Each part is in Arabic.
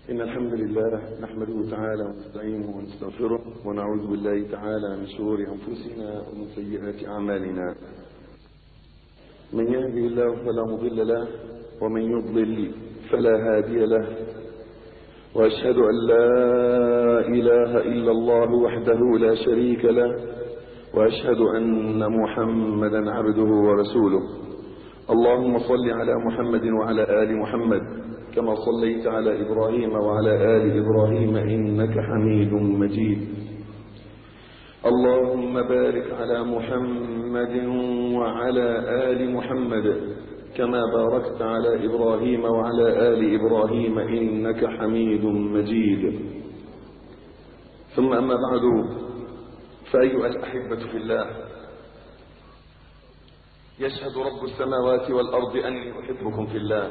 إن الحمد لله نحمده تعالى ونستعينه ونستغفره ونعوذ بالله تعالى من شرور أنفسنا ومن سيئات أعمالنا. من يهده الله فلا مضل له ومن يضلل فلا هادي له، وأشهد أن لا إله إلا الله وحده لا شريك له، وأشهد أن محمدا عبده ورسوله. اللهم صل على محمد وعلى آل محمد كما صليت على إبراهيم وعلى آل إبراهيم إنك حميد مجيد. اللهم بارك على محمد وعلى آل محمد كما باركت على إبراهيم وعلى آل إبراهيم إنك حميد مجيد. ثم أما بعد، فأيها الأحبة في الله، يشهد رب السماوات والأرض أني أحبكم في الله.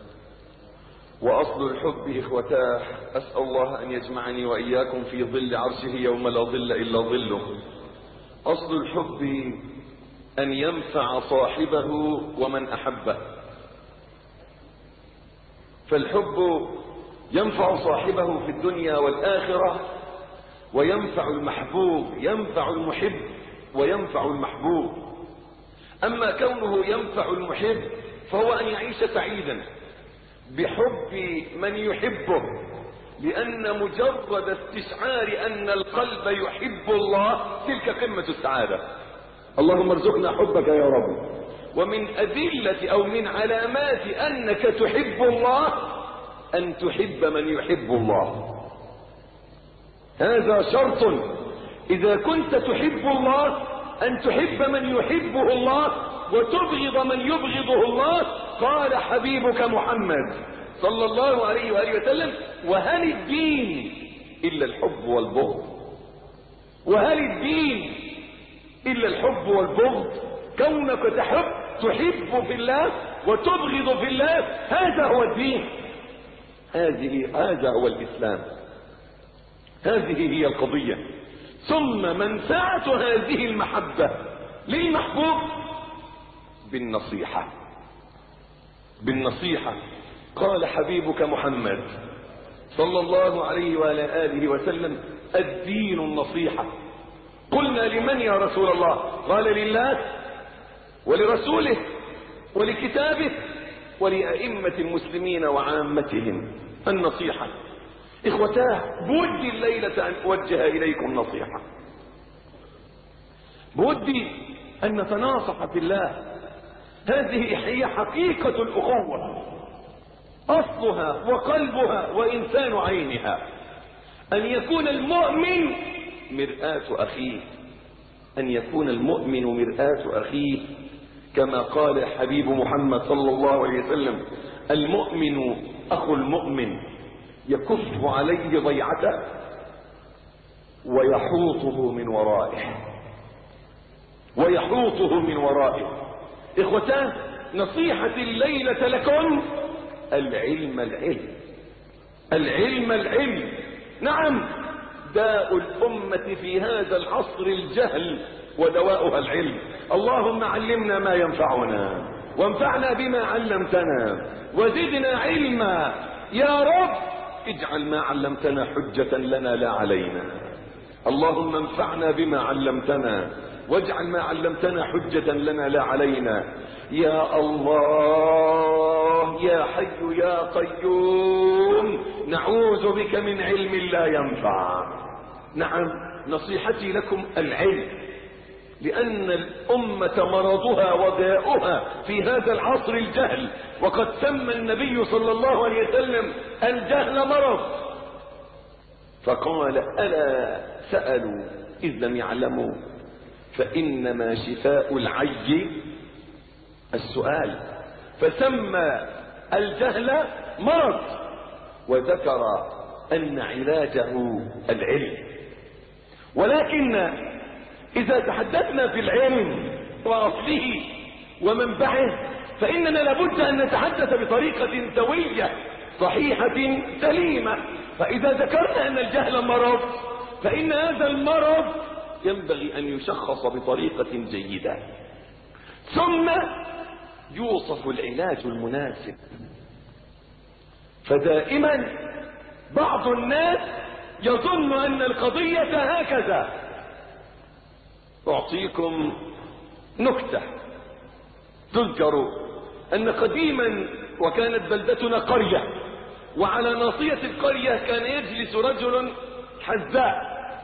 وأصل الحب إخوتاه، أسأل الله أن يجمعني وإياكم في ظل عرشه يوم لا ظل إلا ظله. أصل الحب أن ينفع صاحبه ومن أحبه، فالحب ينفع صاحبه في الدنيا والآخرة، وينفع المحبوب، ينفع المحب وينفع المحبوب. أما كونه ينفع المحب فهو أن يعيش سعيدا بحب من يحبه، لأن مجرد استشعار أن القلب يحب الله تلك قمة السعادة. اللهم ارزقنا حبك يا رب. ومن أدلة أو من علامات أنك تحب الله أن تحب من يحب الله. هذا شرط. إذا كنت تحب الله أن تحب من يحبه الله وتبغض من يبغضه الله. قال حبيبك محمد صلى الله عليه وآله وسلم: وهل الدين إلا الحب والبغض؟ وهل الدين إلا الحب والبغض؟ كونك تحب في الله وتبغض في الله، هذا هو الدين، هذا هو الإسلام، هذه هي القضية. ثم منفعة هذه المحبة للمحبوب بالنصيحة. بالنصيحة. قال حبيبك محمد صلى الله عليه وعلى آله وسلم: الدين النصيحة. قلنا: لمن يا رسول الله؟ قال: لله ولرسوله ولكتابه ولأئمة المسلمين وعامتهم. النصيحة. إخوتاه، بودي الليلة أن أوجه إليكم نصيحة. بودي أن نتناصح في الله. هذه هي حقيقة الأخوة، أصلها وقلبها وإنسان عينها. أن يكون المؤمن مرآة أخيه، أن يكون المؤمن مرآة أخيه، كما قال حبيب محمد صلى الله عليه وسلم: المؤمن أخو المؤمن يكف عليه ضيعته ويحوطه من ورائه، ويحوطه من ورائه. إخوتان، نصيحة الليلة لكم: العلم العلم، العلم العلم. نعم، داء الأمة في هذا العصر الجهل، ودواؤها العلم. اللهم علمنا ما ينفعنا، وانفعنا بما علمتنا، وزدنا علما. يا رب اجعل ما علمتنا حجة لنا لا علينا. اللهم انفعنا بما علمتنا، واجعل ما علمتنا حجة لنا لا علينا. يا الله، يا حي يا قيوم، نعوذ بك من علم لا ينفع. نعم، نصيحتي لكم العلم، لأن الأمة مرضها وداؤها في هذا العصر الجهل. وقد سمى النبي صلى الله عليه وسلم الجهل مرض، فقال: ألا سألوا إذ لم يعلموا، فإنما شفاء العي السؤال. فسمى الجهل مرض، وذكر أن علاجه العلم. ولكن إذا تحدثنا في العلم وأصله ومنبعه، فإننا لابد أن نتحدث بطريقة سوية صحيحة سليمة. فإذا ذكرنا أن الجهل مرض، فإن هذا المرض ينبغي أن يشخص بطريقة جيدة، ثم يوصف العلاج المناسب. فدائما بعض الناس يظن أن القضية هكذا. أعطيكم نكتة. تذكر أن قديما وكانت بلدتنا قرية، وعلى ناصية القرية كان يجلس رجل حذاء،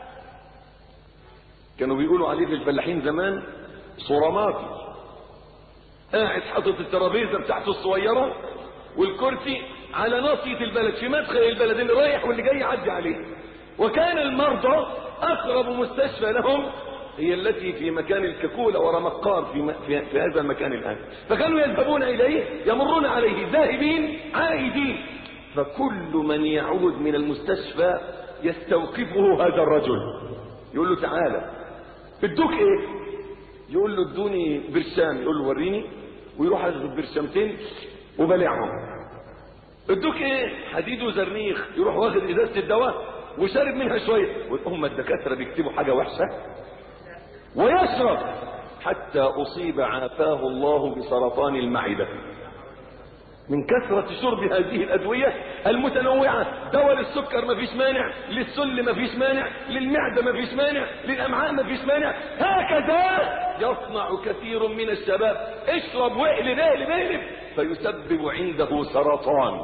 كانوا بيقولوا عليه في الفلاحين زمان صراماتي، قاعد حاطط الترابيزة بتاعته الصغيرة والكرسي على ناصية البلد، في مدخل البلد، اللي رايح واللي جاي يعدي عليه. وكان المرضى أقرب مستشفى لهم هي التي في مكان الككولة ورمقار في هذا المكان الآن، فكانوا يذهبون إليه، يمرون عليه ذاهبين عائدين، فكل من يعود من المستشفى يستوقفه هذا الرجل، يقول له تعالى بدوك ايه؟ يقول له ادوني برشام، يقول له وريني، ويروح ياخد برشامتين وبلعهم. ادوك ايه؟ حديد وزرنيخ، يروح واخد ازازه الدواء وشارب منها شويه، هم الدكاتره بيكتبوا حاجه وحشه، ويشرب حتى اصيب عافاه الله بسرطان المعده من كثرة شرب هذه الأدوية المتنوعة. دواء للسكر ما فيش مانع، للسل ما فيش مانع، للمعدة ما فيش مانع، للأمعاء ما فيش مانع. هكذا يصنع كثير من الشباب، اشرب واقلب اقلب اقلب، فيسبب عنده سرطان،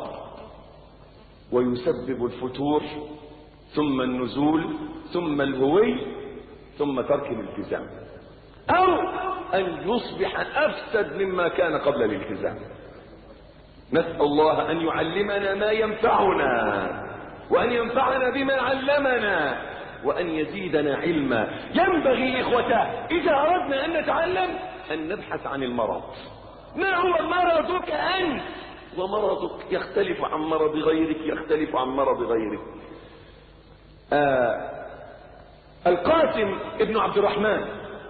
ويسبب الفتور، ثم النزول، ثم الهوي، ثم ترك الالتزام، أو أن يصبح أفسد مما كان قبل الالتزام. نسأل الله أن يعلمنا ما ينفعنا، وأن ينفعنا بما علمنا، وأن يزيدنا علما. ينبغي إخوته إذا أردنا أن نتعلم أن نبحث عن المرض. ما هو مرضك أنت؟ ومرضك يختلف عن مرض غيرك، يختلف عن مرض غيرك. القاسم ابن عبد الرحمن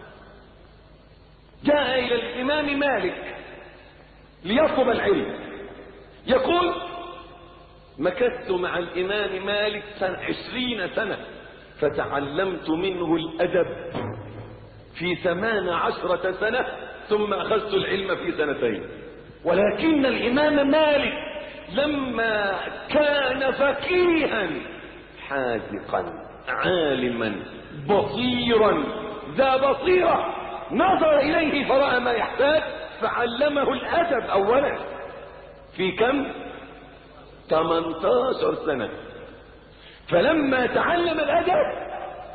جاء إلى الإمام مالك ليطلب العلم، يقول مكثت مع الإمام مالك 20 سنة فتعلمت منه الأدب في 18 سنة، ثم أخذت العلم في 2. ولكن الإمام مالك لما كان فقيها حاذقا عالما بصيرا ذا بصيرة، نظر إليه فرأى ما يحتاج فعلمه الأدب أولا في كم؟ 18 سنة. فلما تعلم الأدب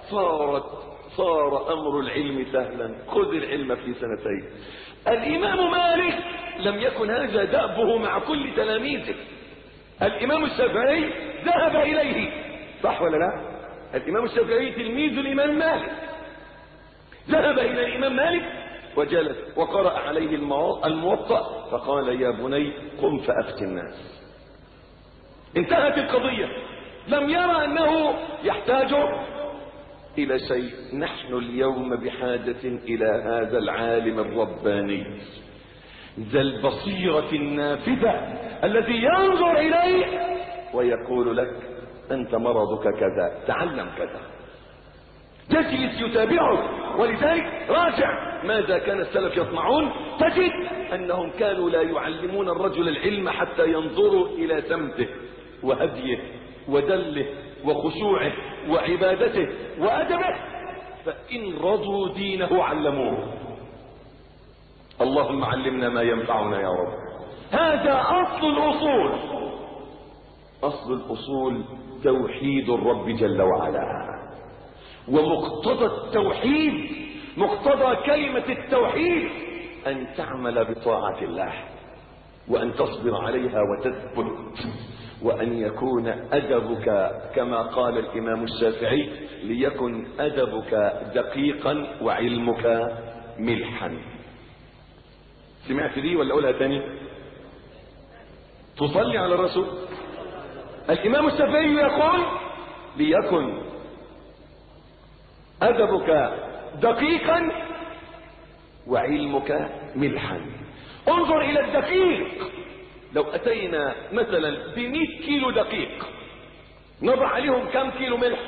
صار أمر العلم سهلا، خذ العلم في 2. الإمام مالك لم يكن هذا دأبه مع كل تلاميذه. الإمام الشافعي ذهب إليه، صح ولا لا؟ الإمام الشافعي تلميذ الإمام مالك، ذهب إلى الإمام مالك وجلس وقرأ عليه الموطأ، فقال يا بني قم فأفتي الناس. انتهت القضية. لم يرى أنه يحتاج إلى شيء. نحن اليوم بحاجة إلى هذا العالم الرباني ذا البصيرة النافذة الذي ينظر إليك ويقول لك أنت مرضك كذا، تعلم كذا، تجلس يتابعك. ولذلك راجع ماذا كان السلف يصنعون، تجد أنهم كانوا لا يعلمون الرجل العلم حتى ينظروا إلى سمته وهديه ودله وخشوعه وعبادته وأدبه، فإن رضوا دينه علموه. اللهم علمنا ما ينفعنا يا رب. هذا أصل الأصول. أصل الأصول توحيد الرب جل وعلا، ومقتضى التوحيد، مقتضى كلمة التوحيد أن تعمل بطاعة الله، وأن تصبر عليها وتثبت، وأن يكون أدبك كما قال الإمام الشافعي ليكن أدبك دقيقا وعلمك ملحا. سمعت دي ولا أقولها تاني؟ تصلي على الرسول. الإمام الشافعي يقول ليكن أدبك دقيقا وعلمك ملحا. انظر إلى الدقيق. لو أتينا مثلا ب100 كيلو دقيق، نضع عليهم كم كيلو ملح؟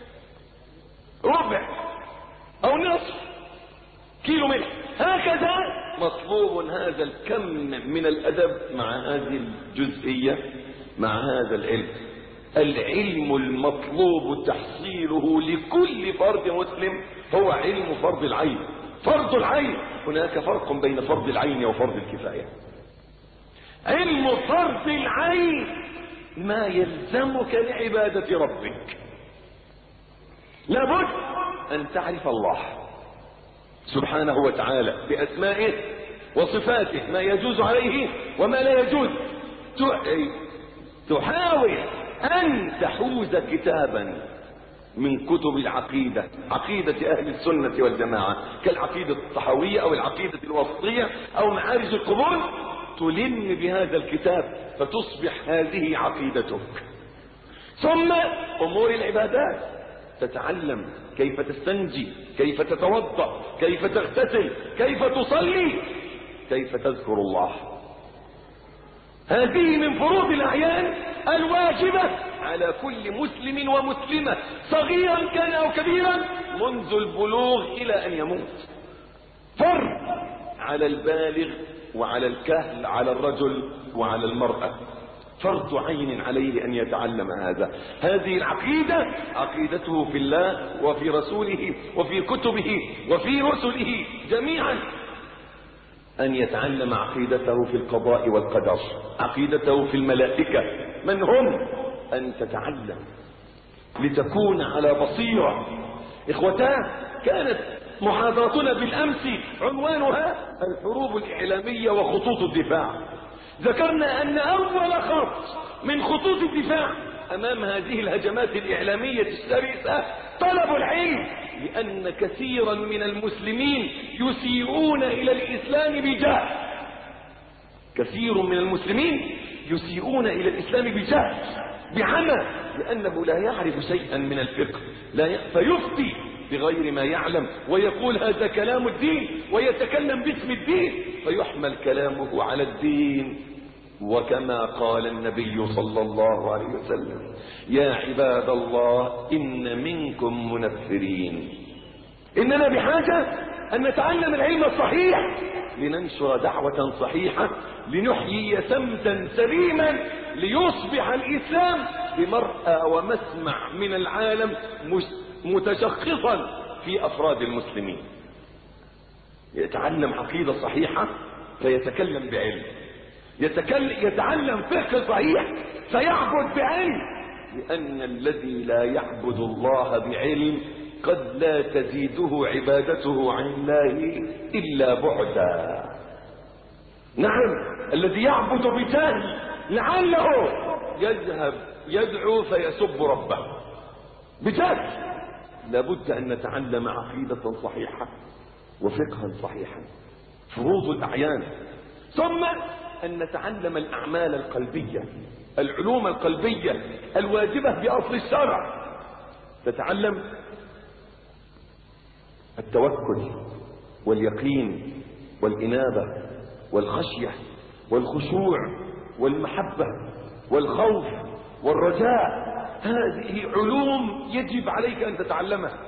ربع أو نصف كيلو ملح. هكذا مطلوب هذا الكم من الأدب مع هذه الجزئية، مع هذا العلم. العلم المطلوب تحصيله لكل فرد مسلم هو علم فرض العين. فرض العين، هناك فرق بين فرض العين وفرض الكفاية. علم فرض العين ما يلزمك لعبادة ربك. لابد أن تعرف الله سبحانه وتعالى بأسمائه وصفاته، ما يجوز عليه وما لا يجوز. تحاول أن تحوز كتابا من كتب العقيدة، عقيدة أهل السنة والجماعة، كالعقيدة الطحاوية أو العقيدة الوسطية أو معارج القبول، تلم بهذا الكتاب فتصبح هذه عقيدتك. ثم أمور العبادات، تتعلم كيف تستنجي، كيف تتوضأ، كيف تغتسل، كيف تصلي، كيف تذكر الله. هذه من فروض الأعيان الواجبة على كل مسلم ومسلمة، صغيرا كان أو كبيرا، منذ البلوغ إلى أن يموت. فرض على البالغ وعلى الكهل، على الرجل وعلى المرأة، فرض عين عليه أن يتعلم هذا. هذه العقيدة عقيدته في الله وفي رسوله وفي كتبه وفي رسله جميعا. أن يتعلم عقيدته في القضاء والقدر، عقيدته في الملائكة من هم، أن تتعلم لتكون على بصيرة. إخوتان، كانت محاضرتنا بالأمس عنوانها الحروب الإعلامية وخطوط الدفاع. ذكرنا أن أول خط من خطوط الدفاع أمام هذه الهجمات الإعلامية الشرسة طلب العلم، لأن كثيرا من المسلمين يسيئون إلى الإسلام بجهل. كثير من المسلمين يسيئون إلى الإسلام بجهل، بعمى، لأنه لا يعرف شيئا من الفقه، فيفتي بغير ما يعلم ويقول هذا كلام الدين ويتكلم باسم الدين، فيحمل كلامه على الدين. وكما قال النبي صلى الله عليه وسلم: يا عباد الله إن منكم منفرين. إننا بحاجة أن نتعلم العلم الصحيح لننشر دعوة صحيحة، لنحيي سمتا سليما، ليصبح الإسلام بمرأى ومسمع من العالم متشخصا في أفراد المسلمين. يتعلم عقيدة صحيحة فيتكلم بعلم، يتعلم فقه صحيح فيعبد بعلم، لأن الذي لا يعبد الله بعلم قد لا تزيده عبادته عن الله إلا بعدا. نعم، الذي يعبد بجهل لعله يذهب يدعو فيسب ربه بجهل. لابد أن نتعلم عقيدة صحيحة وفقها صحيحا، فروض الأعيان. ثم أن نتعلم الأعمال القلبية، العلوم القلبية الواجبة بأصل الشرع. تتعلم التوكل واليقين والإنابة والخشية والخشوع والمحبة والخوف والرجاء. هذه علوم يجب عليك أن تتعلمها،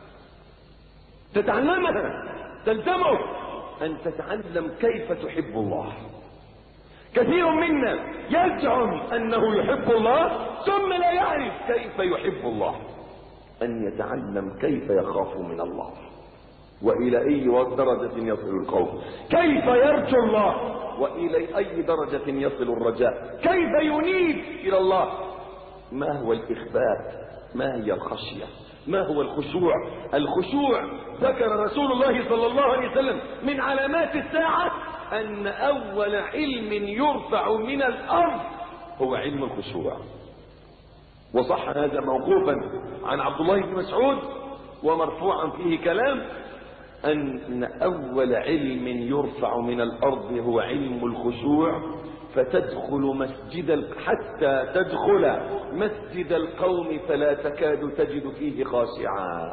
تلزمك أن تتعلم كيف تحب الله. كثير منا يزعم أنه يحب الله ثم لا يعرف كيف يحب الله. أن يتعلم كيف يخاف من الله، وإلى أي درجة يصل الخوف، كيف يرجو الله، وإلى أي درجة يصل الرجاء، كيف ينيب إلى الله، ما هو الإخبات، ما هي الخشية، ما هو الخشوع. الخشوع ذكر رسول الله صلى الله عليه وسلم من علامات الساعة أن أول علم يرفع من الأرض هو علم الخشوع. وصح هذا موقوفا عن عبد الله بن مسعود ومرفوعا فيه كلام أن أول علم يرفع من الأرض هو علم الخشوع، فتدخل حتى تدخل مسجد القوم فلا تكاد تجد فيه خاشعا.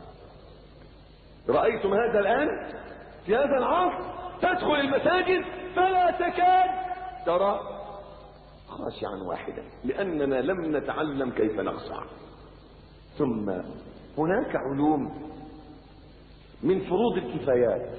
رأيتم هذا الآن في هذا العصر؟ تدخل المساجد فلا تكاد ترى خاشعا واحدا، لأننا لم نتعلم كيف نخشع. ثم هناك علوم من فروض الكفايات،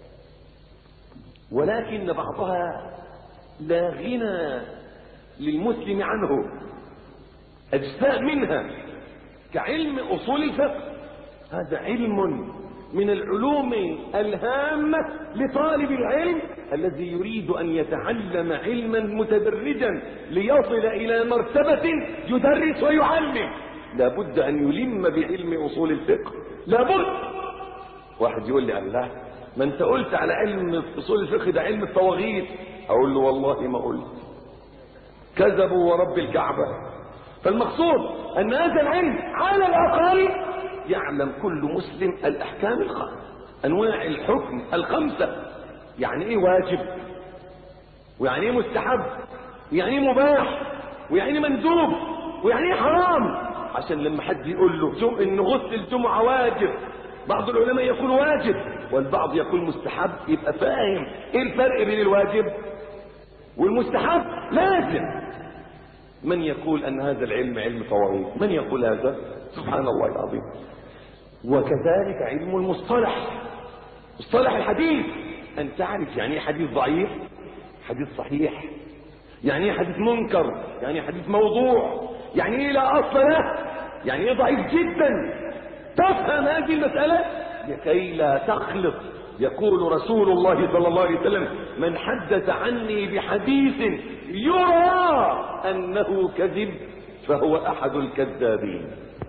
ولكن بعضها لا غنى للمسلم عنه، أجزاء منها كعلم أصول الفقه، هذا علم من العلوم الهامة لطالب العلم الذي يريد أن يتعلم علما متدرجا ليصل إلى مرتبة يدرس ويعلم. لابد أن يلم بعلم أصول الفقه، لابد. واحد يقول لي الله، ما انت قلت على علم أصول الفقه ده علم الطواغيت. أقول له والله ما قلت، كذبوا ورب الكعبة. فالمقصود أن هذا العلم على الأقل يعلم كل مسلم الأحكام الخمسة، أنواع الحكم الخمسة. يعني إيه واجب، ويعني إيه مستحب، ويعني إيه مباح، ويعني إيه مندوب، ويعني إيه حرام. عشان لما حد يقول له إن غسل الجمعة واجب، بعض العلماء يقول واجب والبعض يقول مستحب، يبقى فاهم إيه الفرق بين الواجب والمستحب. لازم من يقول أن هذا العلم علم طواغيت، من يقول هذا؟ سبحان الله العظيم. وكذلك علم المصطلح، مصطلح الحديث، أن تعرف يعني ايه حديث ضعيف، حديث صحيح، يعني ايه حديث منكر، يعني ايه حديث موضوع، يعني ايه لا أصل له، يعني ايه ضعيف جدا. تفهم هذه المسألة لكي لا تخلط. يقول رسول الله صلى الله عليه وسلم: من حدث عني بحديث يرى أنه كذب فهو أحد الكذابين.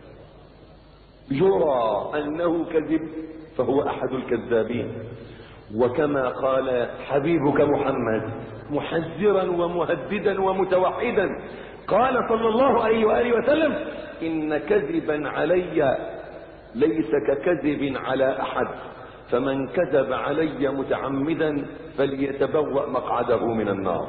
يرى أنه كذب فهو أحد الكذابين. وكما قال حبيبك محمد محذرا ومهددا ومتوحدا، قال صلى الله عليه وآله وسلم: إن كذبا علي ليس ككذب على أحد، فمن كذب علي متعمدا فليتبوأ مقعده من النار.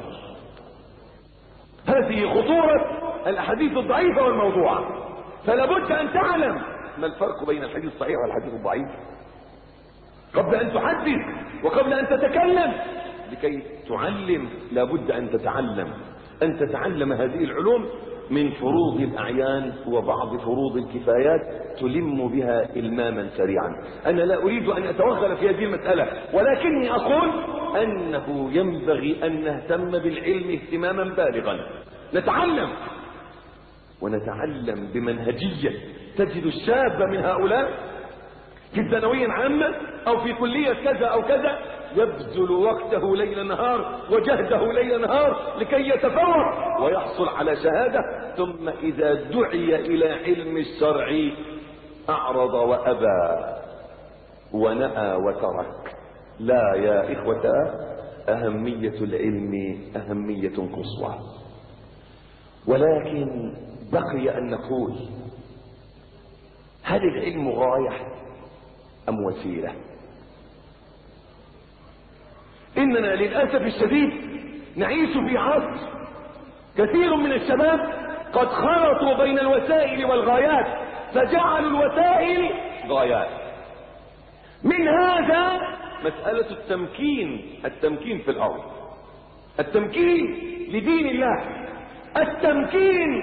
هذه خطورة الأحاديث الضعيفة والموضوعة. فلا بد أن تعلم ما الفرق بين الحديث الصحيح والحديث الضعيف قبل أن تحدث وقبل أن تتكلم. لكي تعلم لا بد أن تتعلم هذه العلوم من فروض الأعيان وبعض فروض الكفايات تلم بها إلماما سريعا. أنا لا أريد أن أتوغل في هذه المسألة، ولكني أقول أنه ينبغي أن نهتم بالعلم اهتماما بالغا. ونتعلم بمنهجية. تجد الشاب من هؤلاء في ثانوية عامة أو في كلية كذا أو كذا يبذل وقته ليل نهار وجهده ليل نهار لكي يتفوق ويحصل على شهادة، ثم إذا دعي إلى علم الشرع أعرض وأبى ونأى وترك. لا يا إخوة، أهمية العلم أهمية قصوى. ولكن بقي أن نقول: هل العلم غاية أم وسيلة؟ إننا للأسف الشديد نعيش في عصر كثير من الشباب قد خلطوا بين الوسائل والغايات، فجعلوا الوسائل غايات. من هذا مسألة التمكين في الأرض، التمكين لدين الله. التمكين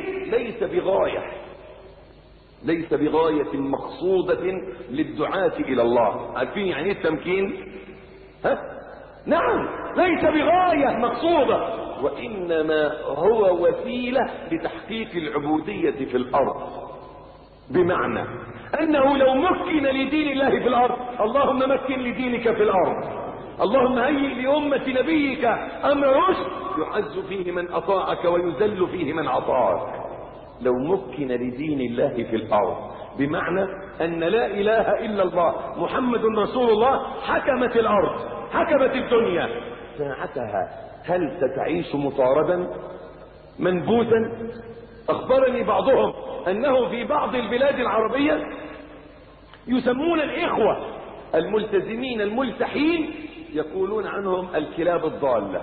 ليس بغاية مقصودة للدعاة إلى الله. عارفين يعني ايه التمكين؟ نعم، ليس بغاية مقصودة، وإنما هو وسيلة لتحقيق العبودية في الأرض. بمعنى أنه لو مكن لدين الله في الأرض، اللهم مكن لدينك في الأرض، اللهم هيئ لأمة نبيك أمر رشد يعز فيه من أطاعك ويذل فيه من عصاك. لو مكن لدين الله في الأرض بمعنى أن لا إله إلا الله محمد رسول الله حكمت الأرض، حكمت الدنيا، ساعتها هل ستعيش مطاردا منبوذا؟ أخبرني بعضهم أنه في بعض البلاد العربية يسمون الإخوة الملتزمين الملتحين يقولون عنهم الكلاب الضالة.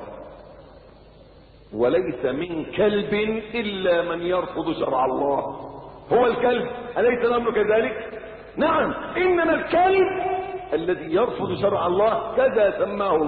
وليس من كلب إلا من يرفض شرع الله. هو الكلب، أليس الأمر كذلك؟ نعم، إنما الكلب الذي يرفض شرع الله كذا سماه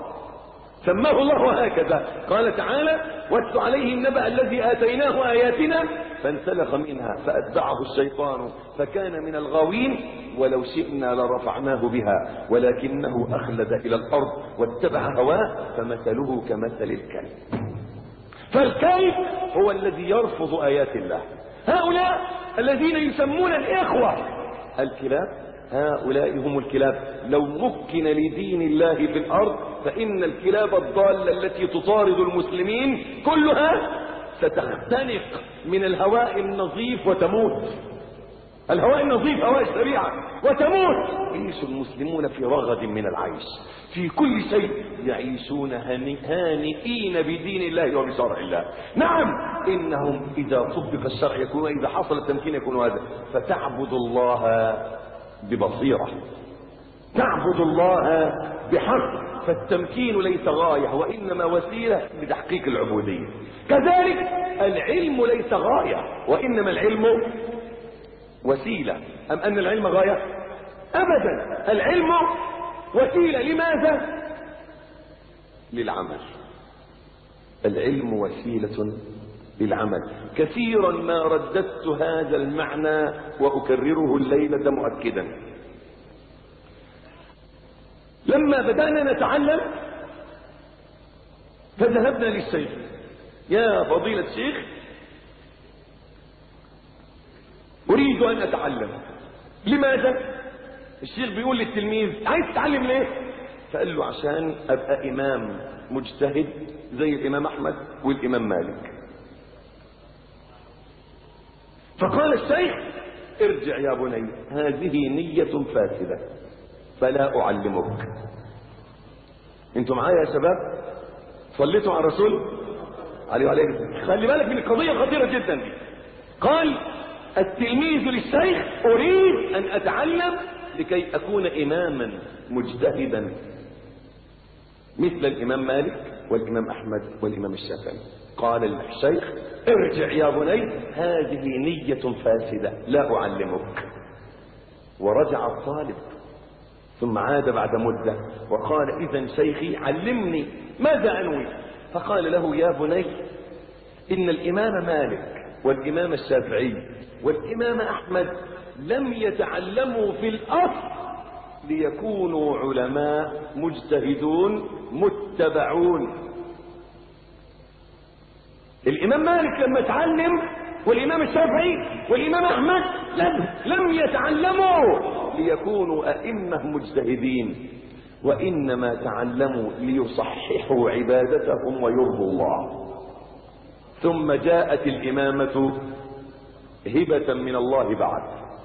الله هكذا. قال تعالى: واتل عليهم نبأ الذي آتيناه آياتنا فانسلخ منها فأتبعه الشيطان فكان من الغاوين ولو شئنا لرفعناه بها ولكنه أخلد إلى الأرض واتبع هواه فمثله كمثل الكلب. فالكلب هو الذي يرفض آيات الله، هؤلاء الذين يسمون الإخوة الكلاب، هؤلاء هم الكلاب. لو مكن لدين الله في الأرض فإن الكلاب الضالة التي تطارد المسلمين كلها ستختنق من الهواء النظيف وتموت. الهواء النظيف هواء الشريعة وتموت. يعيش المسلمون في رغد من العيش، في كل شيء يعيشون هانئين بدين الله وبشرع الله. نعم إنهم إذا طبق الشرع يكونوا، إذا حصل التمكين يكونوا هذا. فتعبد الله ببصيرة، تعبد الله بحق. فالتمكين ليس غاية وإنما وسيلة لتحقيق العبودية. كذلك العلم ليس غاية وإنما العلم وسيلة. أم أن العلم غاية؟ أبدا، العلم وسيلة. لماذا؟ للعمل. العلم وسيلة للعمل. كثيرا ما رددت هذا المعنى وأكرره الليلة مؤكدا. لما بدأنا نتعلم فذهبنا للشيخ: يا فضيلة الشيخ أريد أن أتعلم. لماذا؟ الشيخ بيقول للتلميذ: عايز تتعلم ليه؟ فقال له: عشان أبقى إمام مجتهد زي الإمام أحمد والإمام مالك. فقال الشيخ: ارجع يا بني، هذه نية فاسدة فلا أعلمك. انتوا معايا يا شباب؟ صليتوا على الرسول عليه وعليه السلام. خلي بالك من القضية خطيرة جدا دي. قال التلميذ للشيخ: أريد أن أتعلم لكي أكون إماما مجتهدا مثل الإمام مالك والإمام أحمد والإمام الشافعي. قال الشيخ: ارجع يا بني، هذه نية فاسدة لا أعلمك. ورجع الطالب ثم عاد بعد مدة وقال: إذن شيخي علمني ماذا أنوي؟ فقال له: يا بني، إن الإمام مالك والإمام الشافعي والإمام أحمد لم يتعلموا في الأصل ليكونوا علماء مجتهدون متبعون. الإمام مالك لما تعلم والإمام الشافعي والإمام أحمد لم يتعلموا ليكونوا أئمة مجتهدين، وإنما تعلموا ليصححوا عبادتهم ويرضوا الله. ثم جاءت الإمامة هبة من الله بعد.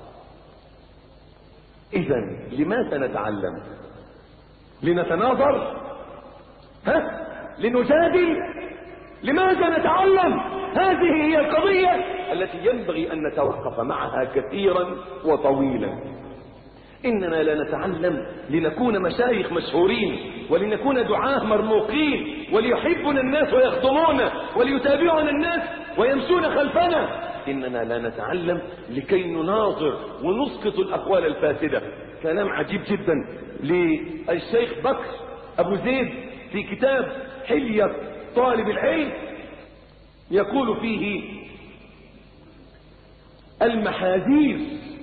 إذن لماذا نتعلم؟ لنتناظر؟ لنجادل؟ لماذا نتعلم؟ هذه هي القضية التي ينبغي أن نتوقف معها كثيرا وطويلا. إننا لا نتعلم لنكون مشايخ مشهورين ولنكون دعاة مرموقين وليحبنا الناس ويخدمونا وليتابعنا الناس ويمشون خلفنا. إننا لا نتعلم لكي نناظر ونسقط الأقوال الفاسدة. كلام عجيب جدا للشيخ بكر أبو زيد في كتاب حلية طالب العلم، يقول فيه المحاذير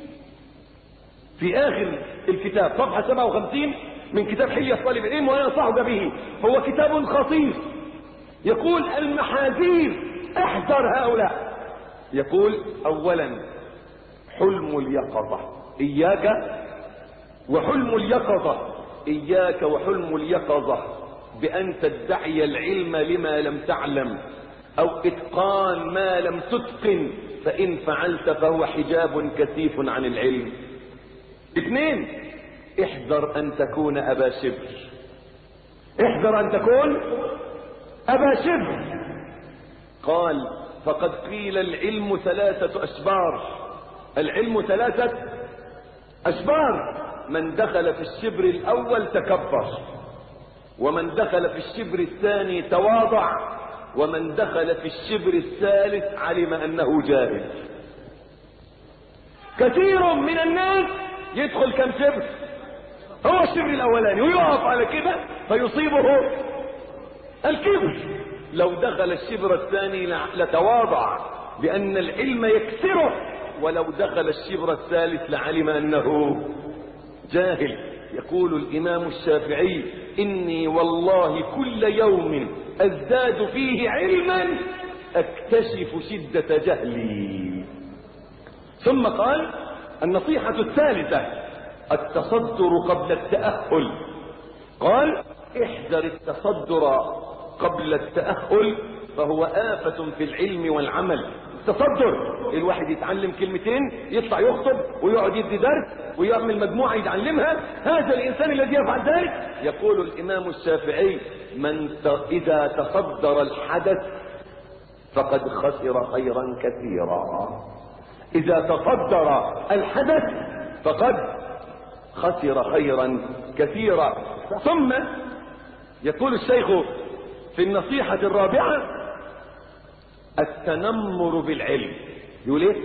في آخر الكتاب صفحة 57 من كتاب حلية طالب العلم، وأنا صعد به، هو كتاب خطير. يقول المحاذير، احذر هؤلاء. يقول أولا حلم اليقظة، إياك وحلم اليقظة، إياك وحلم اليقظة بأن تدعي العلم لما لم تعلم أو إتقان ما لم تتقن، فإن فعلت فهو حجاب كثيف عن العلم. اثنين، احذر أن تكون أبا شبر، احذر أن تكون أبا شبر. قال فقد قيل العلم 3 أشبار، العلم 3 أشبار، من دخل في الشبر الأول تكبر، ومن دخل في الشبر الثاني تواضع، ومن دخل في الشبر الثالث علم أنه جاهل. كثير من الناس يدخل كم شبر؟ هو الشبر الأولاني ويقف على كده فيصيبه الكبر. لو دخل الشبر الثاني لتواضع لأن العلم يكسره، ولو دخل الشبر الثالث لعلم أنه جاهل. يقول الإمام الشافعي إني والله كل يوم أزداد فيه علما أكتشف شدة جهلي. ثم قال النصيحة الثالثة التصدر قبل التأهل. قال احذر التصدر قبل التأهل فهو آفة في العلم والعمل. التصدر الواحد يتعلم كلمتين يطلع يخطب ويقعد يدي درس ويعمل مجموعة يتعلمها. هذا الإنسان الذي يفعل ذلك يقول الإمام الشافعي إذا تصدر الحدث فقد خسر خيرا كثيرا. إذا تصدر الحدث فقد خسر خيرا كثيرا. ثم يقول الشيخ في النصيحة الرابعة التنمر بالعلم. يقول ايه؟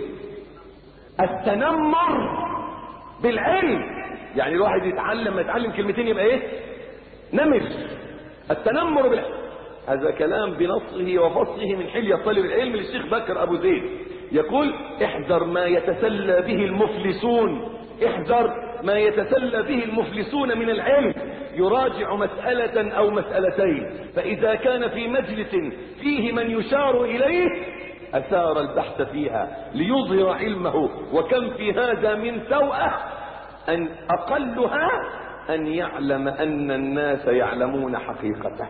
التنمر بالعلم، يعني الواحد يتعلم كلمتين يبقى ايه؟ نمر. التنمر بالعلم هذا كلام بنصه وفصله من حلية طالب العلم للشيخ بكر أبو زيد. يقول احذر ما يتسلى به المفلسون، احذر ما يتسلى به المفلسون من العلم. يراجع مسألة أو مسألتين، فإذا كان في مجلس فيه من يشار إليه أثار البحث فيها ليظهر علمه. وكم في هذا من سوءة أن أقلها أن يعلم أن الناس يعلمون حقيقته.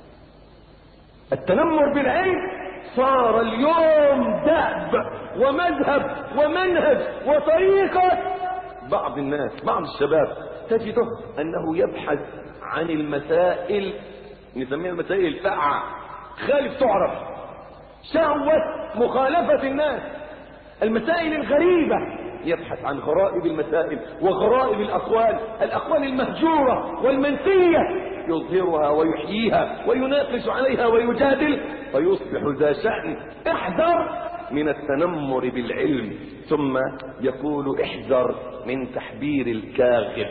التنمر بالعلم صار اليوم دأب ومذهب ومنهج وطريقة بعض الناس، بعض الشباب تجده أنه يبحث عن المسائل نسميها المسائل الفقعة، خالف تعرف، شهوة مخالفة الناس، المسائل الغريبة. يبحث عن غرائب المسائل وغرائب الأقوال المهجورة والمنسية، يظهرها ويحييها ويناقش عليها ويجادل فيصبح ذا شأن. احذر من التنمر بالعلم. ثم يقول احذر من تحبير الكاذب.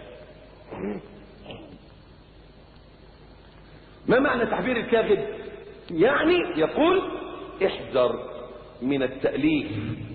ما معنى تحبير الكاذب؟ يعني يقول احذر من التأليف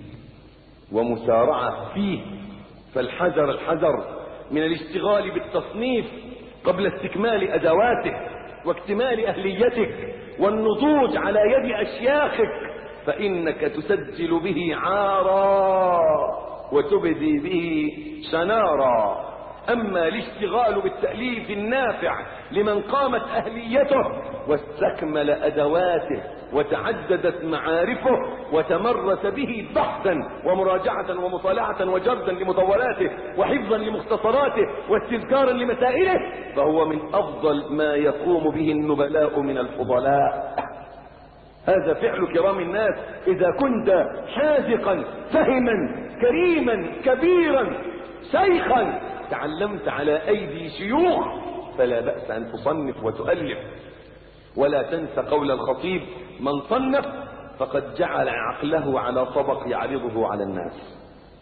ومسارعة فيه، فالحذر الحذر من الاشتغال بالتصنيف قبل استكمال أدواته واكتمال أهليتك والنضوج على يد أشياخك، فإنك تسجل به عارا وتبدي به شنارا. أما الاشتغال بالتأليف النافع لمن قامت أهليته واستكمل أدواته وتعددت معارفه وتمرس به بحثا ومراجعة ومطالعة وجردا لمطولاته وحفظا لمختصراته واستذكارا لمسائله، فهو من أفضل ما يقوم به النبلاء من الفضلاء. هذا فعل كرام الناس. إذا كنت حاذقا فهما كريما كبيرا شيخا تعلمت على أيدي شيوخ فلا بأس أن تصنف وتؤلف. ولا تنسى قول الخطيب من صنف فقد جعل عقله على طبق يعرضه على الناس.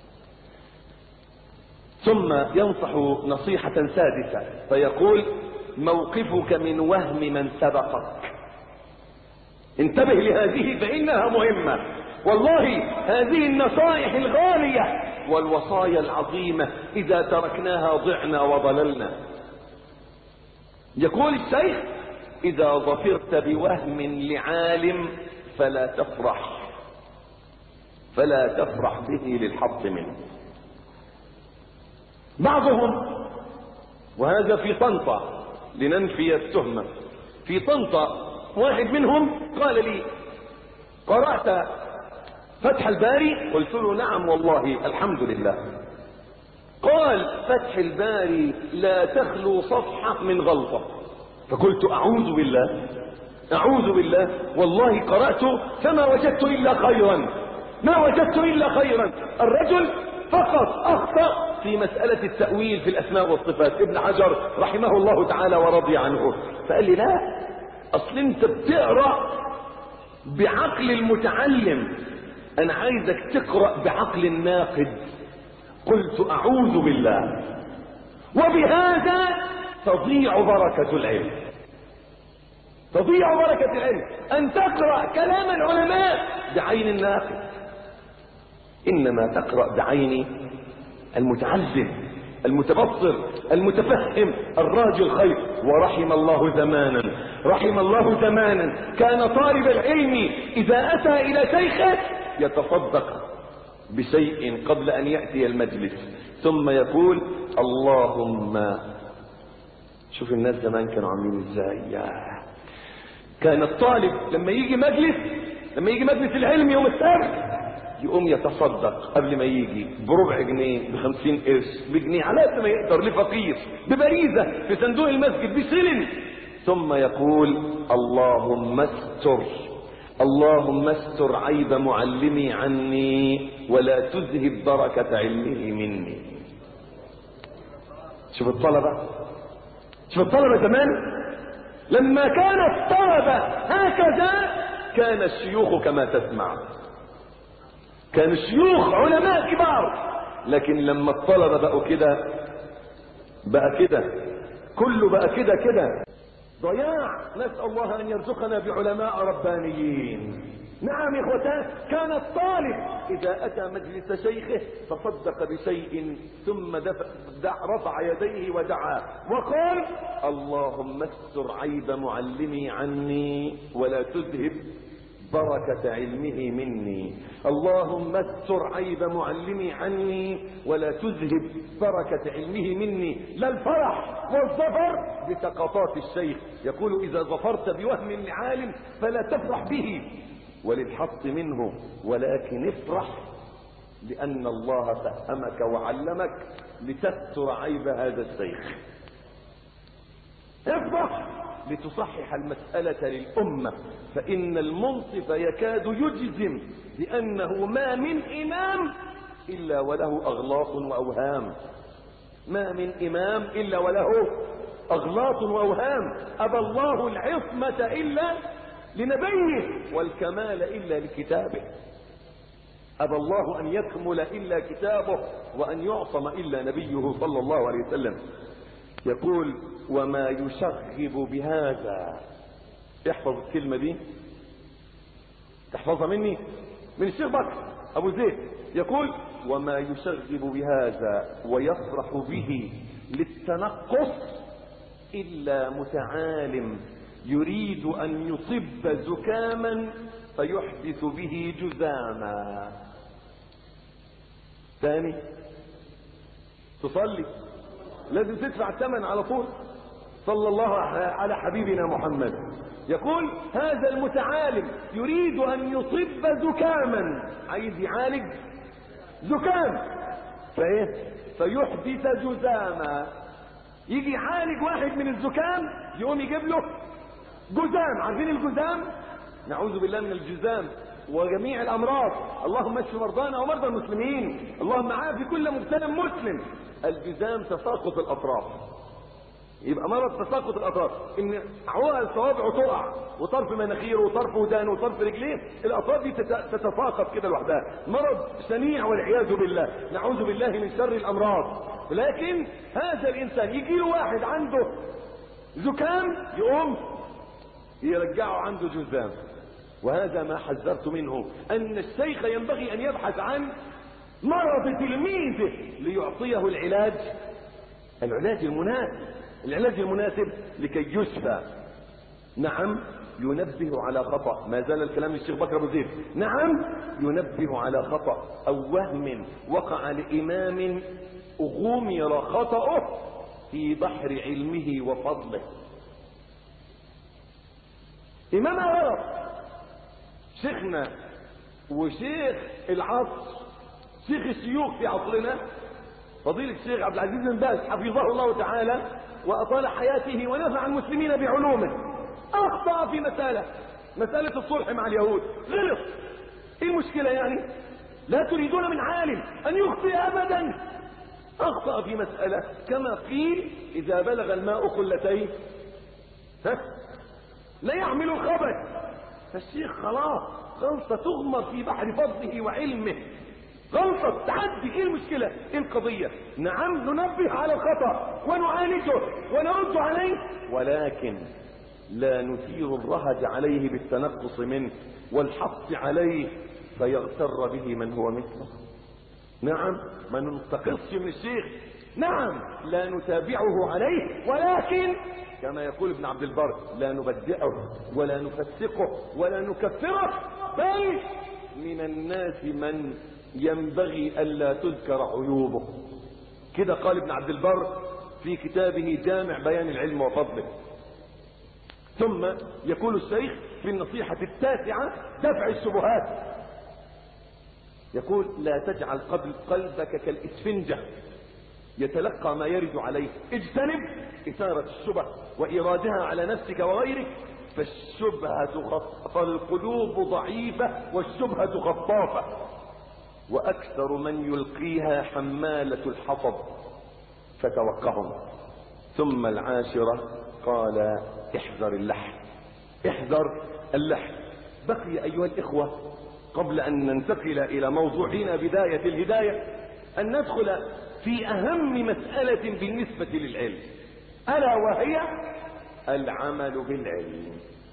ثم ينصح نصيحة سادسة فيقول موقفك من وهم من سبقك. انتبه لهذه فإنها مهمة والله. هذه النصائح الغالية والوصايا العظيمة إذا تركناها ضعنا وضللنا. يقول الشيخ إذا ظفرت بوهم لعالم فلا تفرح به للحظ منه. بعضهم، وهذا في طنطا لننفي التهمة، في طنطا واحد منهم قال لي قرأت فتح الباري؟ قلت له نعم والله الحمد لله. قال فتح الباري لا تخلو صفحة من غلطة. فقلت أعوذ بالله والله قرأت فما وجدت إلا خيرا. الرجل فقط أخطأ في مسألة التأويل في الأسماء والصفات، ابن حجر رحمه الله تعالى ورضي عنه. فقال لي لا، أصل أنت بتقرأ بعقل المتعلم، أنا عايزك تقرأ بعقل الناقد. قلت أعوذ بالله. وبهذا تضيع بركة العلم، أن تقرأ كلام العلماء بعين الناقد، إنما تقرأ بعين المتعلم المتبصر المتفهم الراجي الخير. ورحم الله زمانا كان طالب العلم إذا أتى إلى شيخه يتصدق بشيء قبل أن يأتي المجلس، ثم يقول اللهم. شوف الناس زمان كانوا عاملين ازاي. كان الطالب لما يجي مجلس العلم يوم السبت يقوم يتصدق قبل ما يجي بربع جنيه، ب50 قرش، بجنيه، على قد ما يقدر لفقير، ببريزة في صندوق المسجد، بسلم. ثم يقول اللهم استر عيب معلمي عني ولا تذهب بركة علمه مني. شوف الطلبة زمان لما كان الطلبة هكذا كان الشيوخ كما تسمع، كان الشيوخ علماء كبار. لكن لما الطلبة بقوا كده، كله بقى كده ضياع. نسأل الله أن يرزقنا بعلماء ربانيين. نعم يا اخوتان، كان الطالب إذا أتى مجلس شيخه تصدق بشيء ثم رفع يديه ودعا وقال اللهم استر عيب معلمي عني ولا تذهب بركة علمه مني. اللهم استر عيب معلمي عني ولا تذهب بركة علمه مني. لا الفرح والظفر بسقطات الشيخ. يقول إذا ظفرت بوهم لعالم فلا تفرح به وللحظ منه، ولكن افرح لأن الله فهمك وعلمك لتستر عيب هذا الشيخ. افرح لتصحح المسألة للأمة، فإن المنصف يكاد يجزم بأنه ما من إمام إلا وله أغلاط وأوهام. ما من إمام إلا وله أغلاط وأوهام. أبى الله العصمة إلا لنبيه والكمال إلا لكتابه. أبى الله أن يكمل إلا كتابه وأن يعصم إلا نبيه صلى الله عليه وسلم. يقول وما يشغب بهذا. احفظ الكلمة دي، تحفظها مني من الشيخ بكر أبو زيد. يقول وما يشغب بهذا ويفرح به للتنقص إلا متعالم يريد أن يصب زكاما فيحدث به جذاما. ثاني، تصلي لازم تدفع الثمن على طول. صلى الله على حبيبنا محمد. يقول هذا المتعالم يريد أن يصب زكاما، عايز يعالج زكام، فيحدث جذاما. يجي يعالج واحد من الزكام يقوم يجيب له جذام. عارفين الجذام؟ نعوذ بالله من الجذام وجميع الأمراض. اللهم اشف مرضانا ومرضى المسلمين، اللهم عافي كل مبتلى مسلم. الجذام تساقط الأطراف، يبقى مرض تساقط الأطراف، إن عقل صوابعه تقع وطرف مناخيره وطرف ودانه وطرف رجليه، الأطراف دي تتساقط كده لوحدها. مرض شنيع والعياذ بالله، نعوذ بالله من شر الأمراض. لكن هذا الإنسان يجي له واحد عنده زكام يقوم يرجعه عنده جذام. وهذا ما حذرت منه، أن الشيخ ينبغي أن يبحث عن مرض تلميذه ليعطيه العلاج المناسب لكي يشفى. نعم ينبه على خطأ، ما زال الكلام للشيخ بكر أبو زيد. نعم ينبه على خطأ أو وهم وقع لإمام أغمر خطأه في بحر علمه وفضله. إمام عرب شيخنا وشيخ العصر، شيخ الشيوخ في عصرنا، فضيلة الشيخ عبد العزيز بن باز حفظه الله تعالى وأطال حياته ونفع المسلمين بعلومه، أخطأ في مسألة الصلح مع اليهود. غلط. إيه المشكلة يعني؟ لا تريدون من عالم أن يخطئ أبدا. أخطأ في مسألة كما قيل إذا بلغ الماء قلتين لا يحمل الخبث. فالشيخ خلاص غلطة تغمر في بحر فضله وعلمه، غلطة تعدي. ايه المشكلة؟ ايه القضية؟ نعم ننبه على الخطأ ونعالجه ونرد عليه، ولكن لا نثير الرهج عليه بالتنقص منه والحث عليه فيغتر به من هو مثله. نعم ما ننتقصش من الشيخ، نعم لا نتابعه عليه، ولكن كما يقول ابن عبد البر لا نبدعه ولا نفسقه ولا نكفره، بل من الناس من ينبغي ألا تذكر عيوبه. كده قال ابن عبد البر في كتابه جامع بيان العلم وفضله. ثم يقول الشيخ في النصيحة التاسعة دفع الشبهات، يقول: لا تجعل قلبك كالإسفنجة يتلقى ما يرد عليه، اجتنب إثارة الشبه وإيرادها على نفسك وغيرك، فالقلوب ضعيفة والشبهة خطافة، وأكثر من يلقيها حمالة الحطب، فتوقهم. ثم العاشرة قال: احذر اللحن، احذر اللحن. بقي أيها الإخوة قبل أن ننتقل إلى موضوعنا بداية الهداية أن ندخل في أهم مسألة بالنسبة للعلم، ألا وهي العمل بالعلم.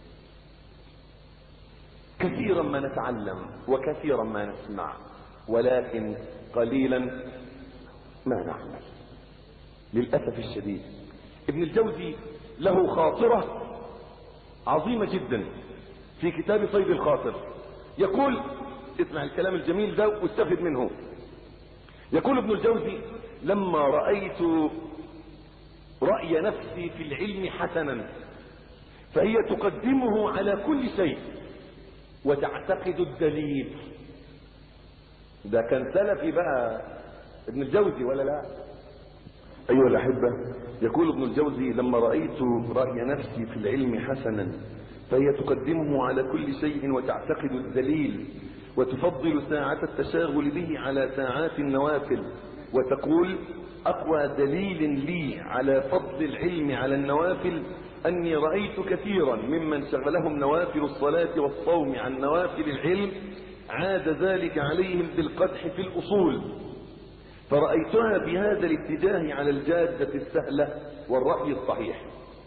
كثيرا ما نتعلم وكثيرا ما نسمع، ولكن قليلا ما نعمل للأسف الشديد. ابن الجوزي له خاطرة عظيمة جدا في كتاب صيد الخاطر، يقول: اسمع الكلام الجميل ده واستفد منه. يقول ابن الجوزي: لما رأيت رأي نفسي في العلم حسنا فهي تقدمه على كل شيء وتعتقد الدليل. ده كان سلفي بقى ابن الجوزي ولا لا؟ أيها الأحبة، يقول ابن الجوزي: لما رأيت رأي نفسي في العلم حسنا فهي تقدمه على كل شيء وتعتقد الدليل وتفضل ساعة التشاغل به على ساعات النوافل، وتقول: أقوى دليل لي على فضل العلم على النوافل أني رأيت كثيرا ممن شغلهم نوافل الصلاة والصوم عن نوافل العلم عاد ذلك عليهم بالقدح في الأصول، فرأيتها بهذا الاتجاه على الجادة السهلة والرأي الصحيح.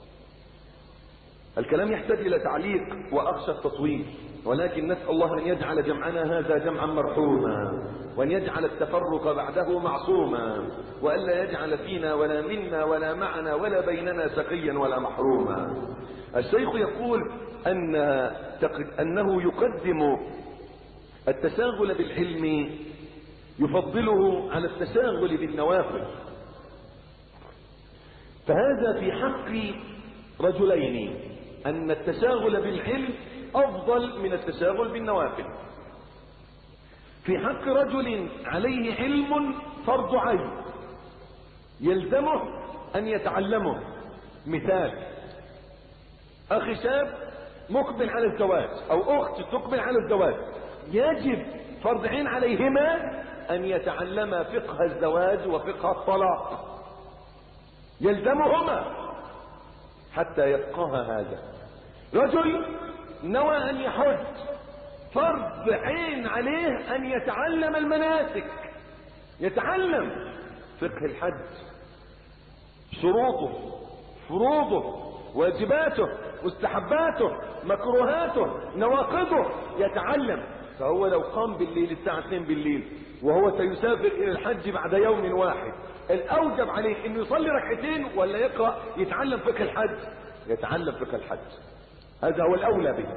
الكلام يحتاج إلى تعليق وأخشى التطويل، ولكن نسأل الله أن يجعل جمعنا هذا جمعا مرحوما، وأن يجعل التفرق بعده معصوما، وألا يجعل فينا ولا منا ولا معنا ولا بيننا شقيا ولا محروما. الشيخ يقول أنه يقدم التشاغل بالعلم، يفضله على التشاغل بالنوافل، فهذا في حق رجلين، أن التشاغل بالعلم أفضل من التشاغل بالنوافل. في حق رجل عليه علم فرض عين يلزمه أن يتعلمه، مثال: أخي شاب مقبل على الزواج أو أخت تقبل على الزواج، يجب فرض عين عليهما أن يتعلما فقه الزواج وفقه الطلاق، يلزمهما حتى يفقه هذا. رجل نوى أن يحج، فرض عين عليه أن يتعلم المناسك، يتعلم فقه الحج، شروطه، فروضه، واجباته، مستحباته، مكروهاته، نواقضه، يتعلم. فهو لو قام بالليل الساعة 2 بالليل وهو سيسافر إلى الحج بعد يوم واحد، الأوجب عليه إنه يصلي ركعتين ولا يقرأ يتعلم فقه الحج؟ يتعلم فقه الحج، هذا هو الأولى به،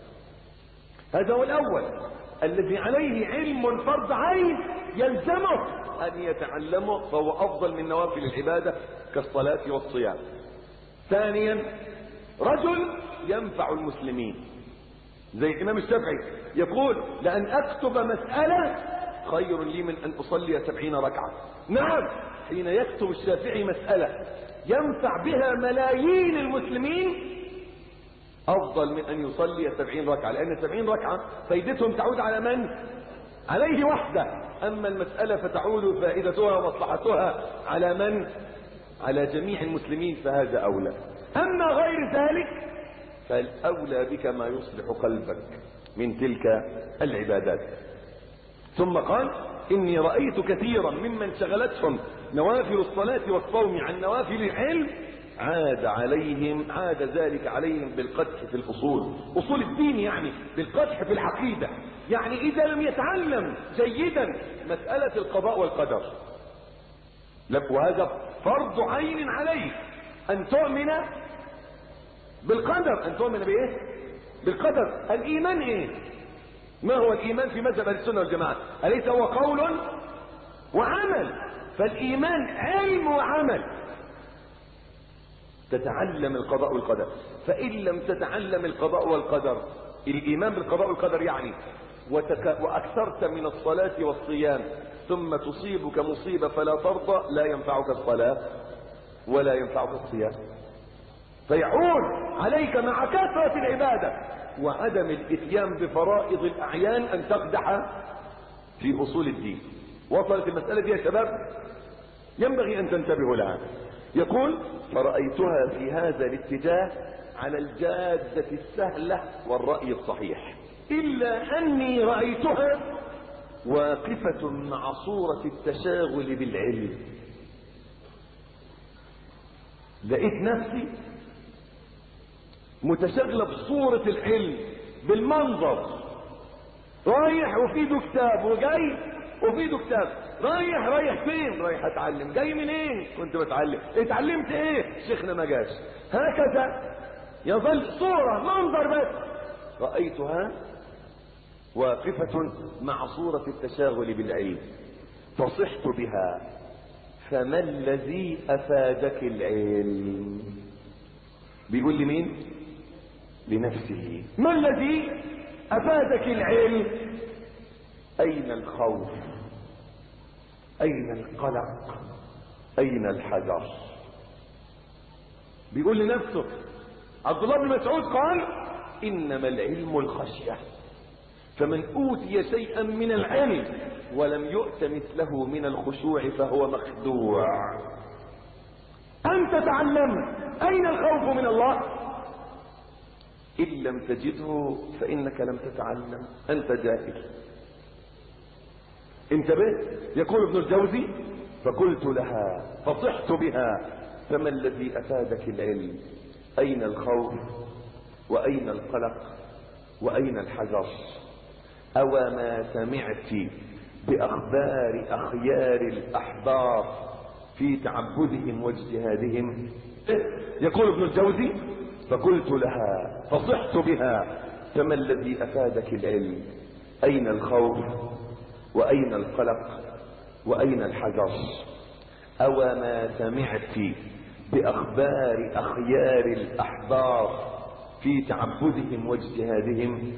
هذا هو الأول الذي عليه علم فرض عين يلزمه أن يتعلمه، فهو أفضل من نوافل العبادة كالصلاة والصيام. ثانيا، رجل ينفع المسلمين، زي الإمام الشافعي يقول: لأن أكتب مسألة خير لي من أن أصلي 70 ركعة. نعم، حين يكتب الشافعي مسألة ينفع بها ملايين المسلمين أفضل من أن يصلي 70 ركعة، لأن 70 ركعة فائدتهم تعود على من؟ عليه وحده، أما المسألة فتعود فائدتها ومصلحتها على من؟ على جميع المسلمين، فهذا أولى. أما غير ذلك فالأولى بك ما يصلح قلبك من تلك العبادات. ثم قال: إني رأيت كثيرا ممن شغلتهم نوافل الصلاة والصوم عن نوافل العلم عاد ذلك عليهم بالقدح في الأصول، أصول الدين، يعني بالقدح في العقيدة. يعني إذا لم يتعلم جيدا مسألة القضاء والقدر، وهذا فرض عين عليه أن تؤمن بالقدر. أن تؤمن بإيه؟ بالقدر. الإيمان إيه؟ ما هو الإيمان في مذهب السنة والجماعة؟ أليس هو قول وعمل؟ فالإيمان علم وعمل. تتعلم القضاء والقدر، فإن لم تتعلم القضاء والقدر، الإيمان بالقضاء والقدر يعني وأكثرت من الصلاة والصيام ثم تصيبك مصيبة فلا ترضى، لا ينفعك الصلاة ولا ينفعك الصيام. فيعود عليك مع كثرة العبادة وعدم الاتيان بفرائض الأعيان أن تقدح في أصول الدين. وصلت المسألة دي يا شباب؟ ينبغي أن تنتبهوا لها. يقول: فرأيتها في هذا الاتجاه على الجادة السهلة والرأي الصحيح، إلا أني رأيتها واقفة مع صورة التشاغل بالعلم. لقيت نفسي متشغلة بصورة العلم، بالمنظر، رايح وفيده كتاب، وجاي وفيده كتاب، رايح فين؟ رايح اتعلم. جاي منين؟ كنت بتعلم. اتعلمت ايه؟ شيخنا ما جاش. هكذا يظل صورة، منظر بس. رأيتها واقفة مع صورة التشاغل بالعلم فصحت بها. فما الذي أفادك العلم؟ بيقول لي مين؟ لنفسه. ما الذي أفادك العلم؟ أين الخوف؟ أين القلق؟ أين الحذر؟ بيقول لنفسه. عبد الله بن مسعود قال: إنما العلم الخشية، فمن أوتي شيئا من العلم ولم يؤت مثله من الخشوع فهو مخدوع. أنت تعلمت، أين الخوف من الله؟ إن لم تجده فإنك لم تتعلم، أنت جاهل. انتبه. يقول ابن الجوزي: فقلت لها فصحت بها. فما الذي أفادك العلم؟ أين الخوف؟ وأين القلق؟ وأين الحذر؟ أوما سمعت بأخبار أخيار الأحبار في تعبدهم واجتهادهم؟ يقول ابن الجوزي: فقلت لها فصحت بها. فما الذي أفادك العلم؟ أين الخوف؟ وأين القلق؟ وأين الحذر؟ أوما سمعت بأخبار أخيار الأحبار في تعبدهم واجتهادهم؟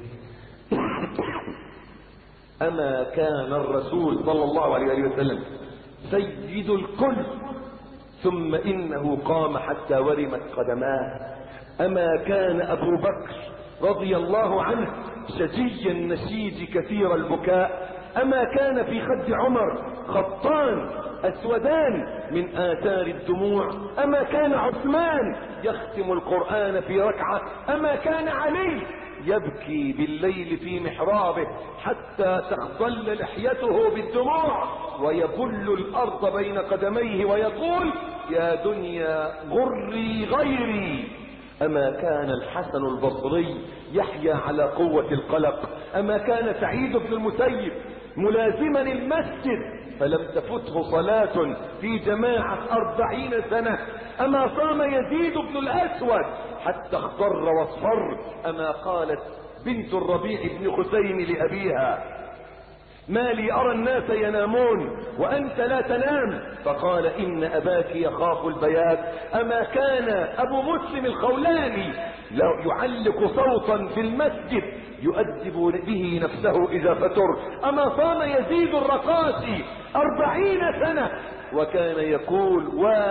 أما كان الرسول صلى الله عليه وسلم سيد الكل ثم إنه قام حتى ورمت قدماه؟ أما كان أبو بكر رضي الله عنه شجي النشيج كثير البكاء؟ أما كان في خد عمر خطان أسودان من آثار الدموع؟ أما كان عثمان يختم القرآن في ركعة؟ أما كان علي يبكي بالليل في محرابه حتى تخضل لحيته بالدموع ويبل الأرض بين قدميه ويقول: يا دنيا غري غيري؟ أما كان الحسن البصري يحيا على قوة القلق؟ أما كان سعيد بن المسيب ملازما المسجد فلم تفته صلاة في جماعة 40 سنة؟ أما صام يزيد بن الأسود حتى اخضر واصفر؟ أما قالت بنت الربيع بن حسين لأبيها: ما لي أرى الناس ينامون وأنت لا تنام؟ فقال: إن أباك يخاف البيات. أما كان أبو مسلم الخولاني يعلق صوتا في المسجد يؤدب به نفسه إذا فتر؟ أما صام يزيد الرقاشي 40 سنة وكان يقول: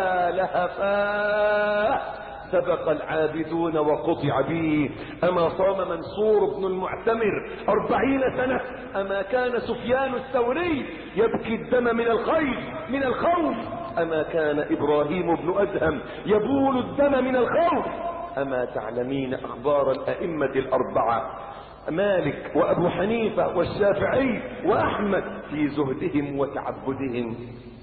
ولهفاه سبق العابدون وقطع به؟ أما صام منصور بن المعتمر 40 سنة؟ أما كان سفيان الثوري يبكي الدم من الخوف؟ أما كان إبراهيم بن أدهم يبول الدم من الخوف؟ أما تعلمين أخبار الأئمة الأربعة مالك وأبو حنيفة والشافعي وأحمد في زهدهم وتعبدهم؟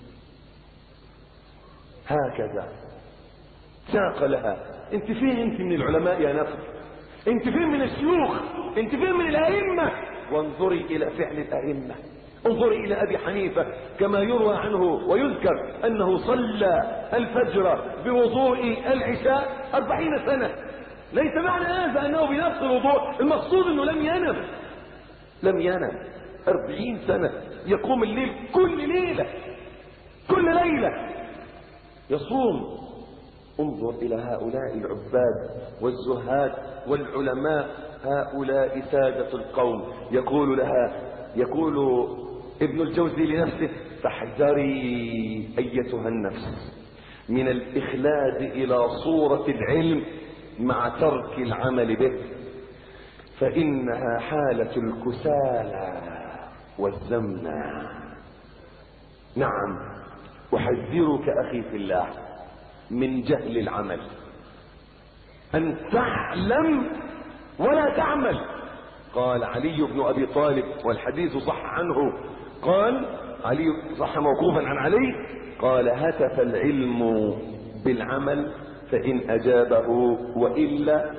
هكذا ساق لها. انت فين انت من العلماء يا نفس؟ انت فين من الشيوخ؟ انت فين من الأئمة؟ وانظري إلى فعل الأئمة. انظري إلى أبي حنيفة كما يروى عنه ويذكر أنه صلى الفجر بوضوء العشاء 40 سنة. ليس معنى هذا أنه بنفس الوضوء، المقصود أنه لم ينم. لم ينم 40 سنة يقوم الليل كل ليلة، كل ليلة يصوم. انظر إلى هؤلاء العباد والزهاد والعلماء، هؤلاء سادة القوم. يقول ابن الجوزي لنفسه: فاحذري أيتها النفس من الإخلاد إلى صورة العلم مع ترك العمل به، فإنها حالة الكسالى والزمنة. نعم، أحذرك أخي في الله من جهل العمل، أن تعلم ولا تعمل. قال علي بن أبي طالب، والحديث صح عنه، قال علي صح موقوفا عن علي، قال: هتف العلم بالعمل فإن أجابه وإلا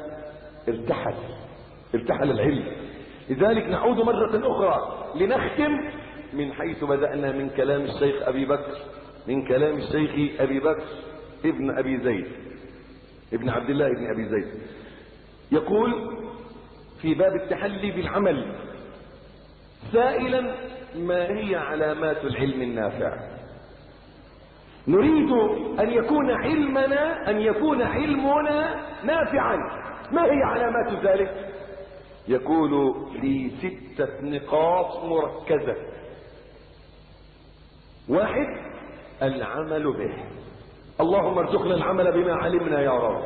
ارتحل العلم. لذلك نعود مرة أخرى لنختم من حيث بدأنا، من كلام الشيخ أبي بكر، من كلام الشيخ أبي بكر ابن أبي زيد، ابن عبد الله ابن أبي زيد، يقول في باب التحلي بالعمل سائلا: ما هي علامات العلم النافع؟ نريد أن يكون علمنا نافعا. ما هي علامات ذلك؟ يقول لي 6 نقاط مركزة. 1: العمل به، اللهم ارزقنا العمل بما علمنا يا رب.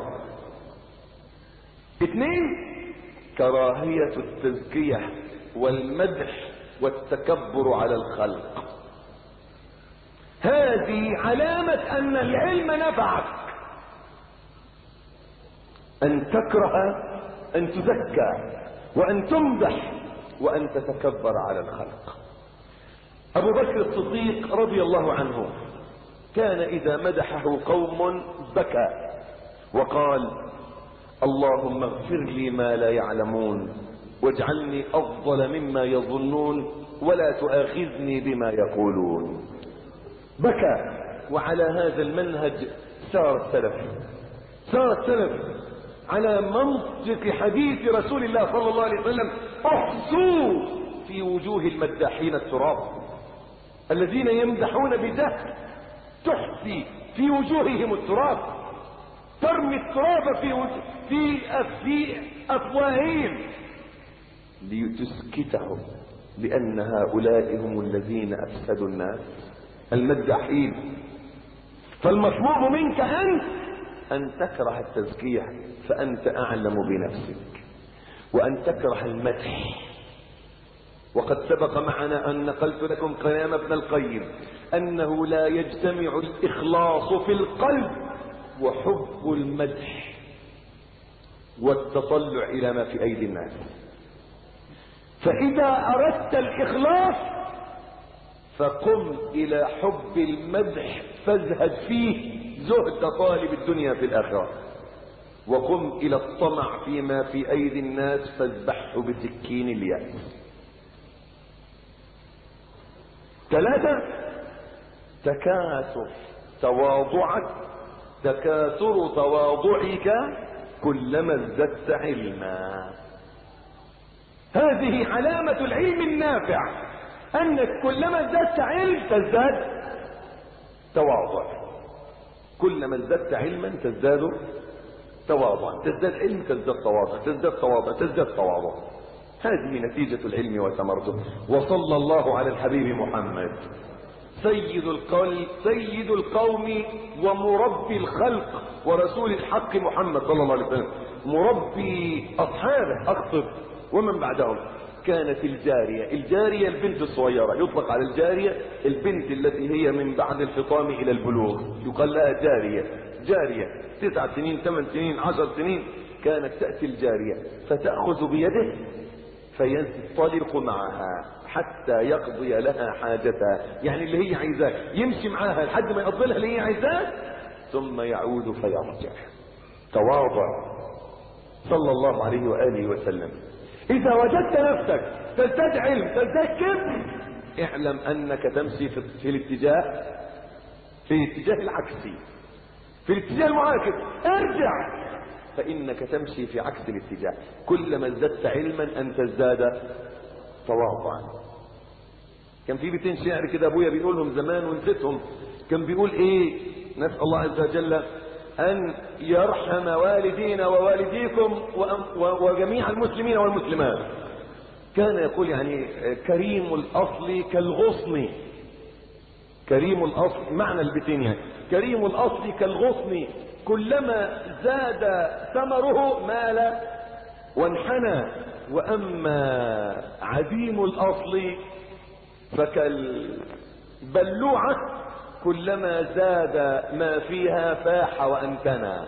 2: كراهية التزكية والمدح والتكبر على الخلق. هذه علامة أن العلم نفعك، أن تكره أن تزكى وأن تمدح وأن تتكبر على الخلق. أبو بكر الصديق رضي الله عنه كان إذا مدحه قوم بكى وقال: اللهم اغفر لي ما لا يعلمون واجعلني أفضل مما يظنون ولا تؤاخذني بما يقولون. بكى. وعلى هذا المنهج سار السلف على منطق حديث رسول الله صلى الله عليه وسلم: احصوا في وجوه المداحين التراب. الذين يمدحون بجهل تحصي في وجوههم التراب، ترمي التراب في أفواههم لتسكتهم، لأن هؤلاء هم الذين أفسدوا الناس، المداحين. فالمطلوب منك أن تكره التزكية، فأنت أعلم بنفسك، وأن تكره المدح. وقد سبق معنا أن نقلت لكم كلام ابن القيم أنه لا يجتمع الإخلاص في القلب وحب المدح والتطلع إلى ما في أيدي الناس. فإذا أردت الإخلاص فقم إلى حب المدح فازهد فيه زهد طالب الدنيا في الآخرة، وقم إلى الطمع فيما في أيدي الناس فاذبحه بسكين اليأس. 3: تكاثر تواضعك كلما ازددت علما. هذه علامة العلم النافع، أنك كلما ازددت علم تزداد تواضع. كلما ازددت علما تزداد تواضعا، تزداد علم تزداد تواضع، تزداد تواضع تزداد تواضع. هذه نتيجة العلم وثمرته. وصلى الله على الحبيب محمد سيد القوم ومربي الخلق ورسول الحق محمد صلى الله عليه وسلم، مربي أصحابه أقصد ومن بعدهم. كانت الجارية البنت الصغيرة، يطلق على الجارية البنت التي هي من بعد الفطام إلى البلوغ، يقال لها جارية 9 سنين 8 سنين 10 سنين. كانت تأتي الجارية فتأخذ بيده فينطلق معها حتى يقضي لها حاجتها، يعني اللي هي عايزاه يمشي معاها لحد ما يقضي لها اللي هي عايزاه ثم يعود فيرجع. تواضع صلى الله عليه وآله وسلم. إذا وجدت نفسك تزداد علم تزداد كبر، اعلم أنك تمشي في الاتجاه العكسي، في الاتجاه المعاكس. ارجع، فإنك تمشي في عكس الاتجاه. كلما ازددت علما أن تزداد تواضعا. كان في بيتين شعر كده ابويا بيقولهم زمان ونسيتهم. كان بيقول ايه؟ نسأل الله عز وجل ان يرحم والدينا ووالديكم وجميع المسلمين والمسلمات. كان يقول يعني كريم الاصل كالغصن. كريم الاصل معنى البيتين يعني كريم الاصل كالغصن كلما زاد ثمره مال وانحنى، واما عديم الاصل فكالبلوعة كلما زاد ما فيها فاح وانتنى.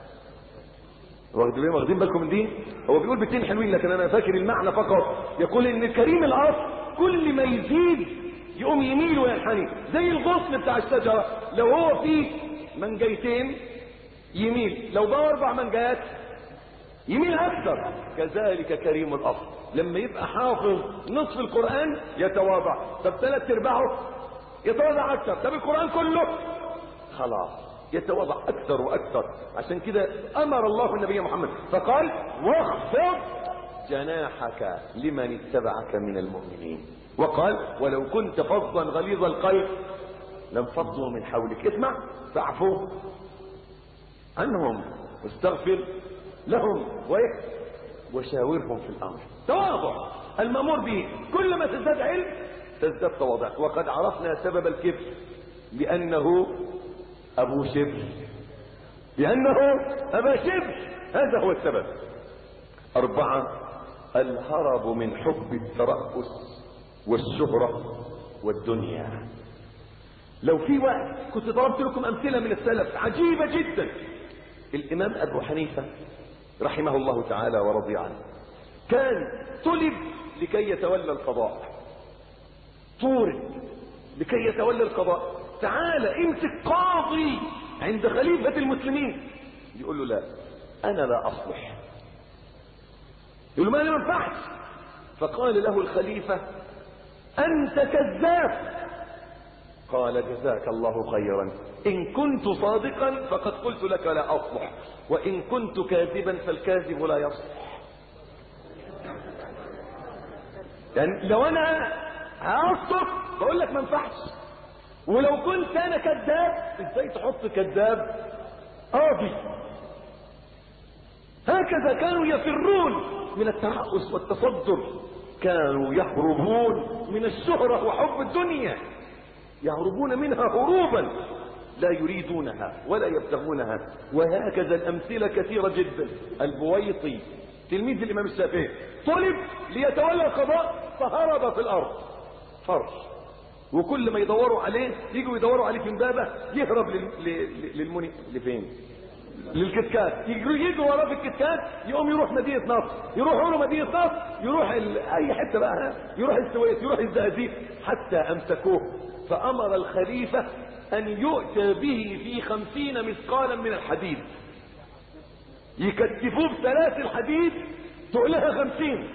واخدين بالكم من دي؟ هو بيقول بيتين حلوين لكن انا فاكر المعنى فقط. يقول ان كريم الاصل كل ما يزيد يقوم يميل وينحني، زي الغصن بتاع الشجرة، لو هو فيه منجيتين يميل، لو بقى 4 منجات يميل اكثر. كذلك كريم الاصل لما يبقى حافظ نصف القرآن يتواضع، طب 3/4 يتواضع اكثر، طب القرآن كله خلاص يتواضع اكثر واكثر. عشان كده امر الله النبي محمد فقال واخفض جناحك لمن اتبعك من المؤمنين، وقال ولو كنت فظا غليظ القلب لانفضوا من حولك. اسمع، فاعفو عنهم واستغفر لهم وشاورهم في الامر. تواضع المامور به، كل ما تزداد علم تزداد تواضع. وقد عرفنا سبب الكبر لانه ابو شبر، لانه ابا شبر، هذا هو السبب. 4 الهرب من حب الترأس والشهرة والدنيا. لو في وقت كنت ضربت لكم امثلة من السلف عجيبة جدا. الامام ابو حنيفة رحمه الله تعالى ورضي عنه كان طلب لكي يتولى القضاء، طورد لكي يتولى القضاء، تعال امسك قاضي عند خليفة المسلمين. يقول له لا انا لا اصلح. يقول له ما انا ينفعش. فقال له الخليفة انت كذاب. قال جزاك الله خيرا، ان كنت صادقا فقد قلت لك لا اصلح، وان كنت كاذبا فالكاذب لا يصلح. يعني لو انا هصدق بقول لك ما ينفعش، ولو كنت انا كذاب ازاي تحط كذاب قاضي؟ هكذا كانوا يفرون من الترأس والتصدر، كانوا يهربون من الشهرة وحب الدنيا، يهربون منها هروبا لا يريدونها ولا يبتغونها. وهكذا الأمثلة كثيرة جدا. البويطي تلميذ الإمام الشافعي طلب ليتولى القضاء فهرب في الأرض فرش، وكل ما يدوروا عليه يجوا يدوروا عليه في امبابة يهرب لفين؟ للكتكات. يجوا وراه في الكتكات، يقوم يروح مدينة نصر، يروح له مدينة نصر، يروح اي حتة بقى، يروح السويس، يروح الزقازيق، حتى امسكوه. فامر الخليفة ان يؤتى به في 50 مثقالا من الحديد، يكتفوه ب3 الحديد تقلها 50.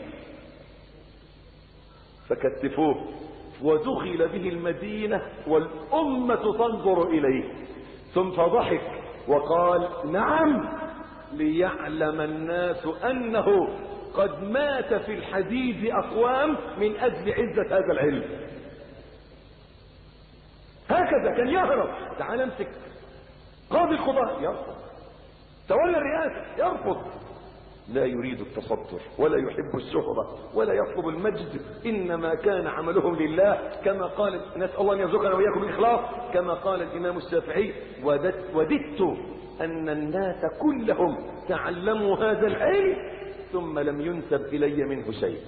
فكتفوه ودخل به المدينة والأمة تنظر إليه، ثم ضحك وقال نعم ليعلم الناس أنه قد مات في الحديد أقوام من أجل عزة هذا العلم. هكذا كان يهرب. تعال امسك قاضي القضاء يرفض، تولى الرئاسة يرفض، لا يريد التصدر ولا يحب الشهرة ولا يطلب المجد، إنما كان عملهم لله، كما قال نسأل الله أن يرزقنا وإياكم الإخلاص، كما قال الإمام الشافعي وددت أن الناس كلهم تعلموا هذا العلم ثم لم ينسب إلي منه شيء.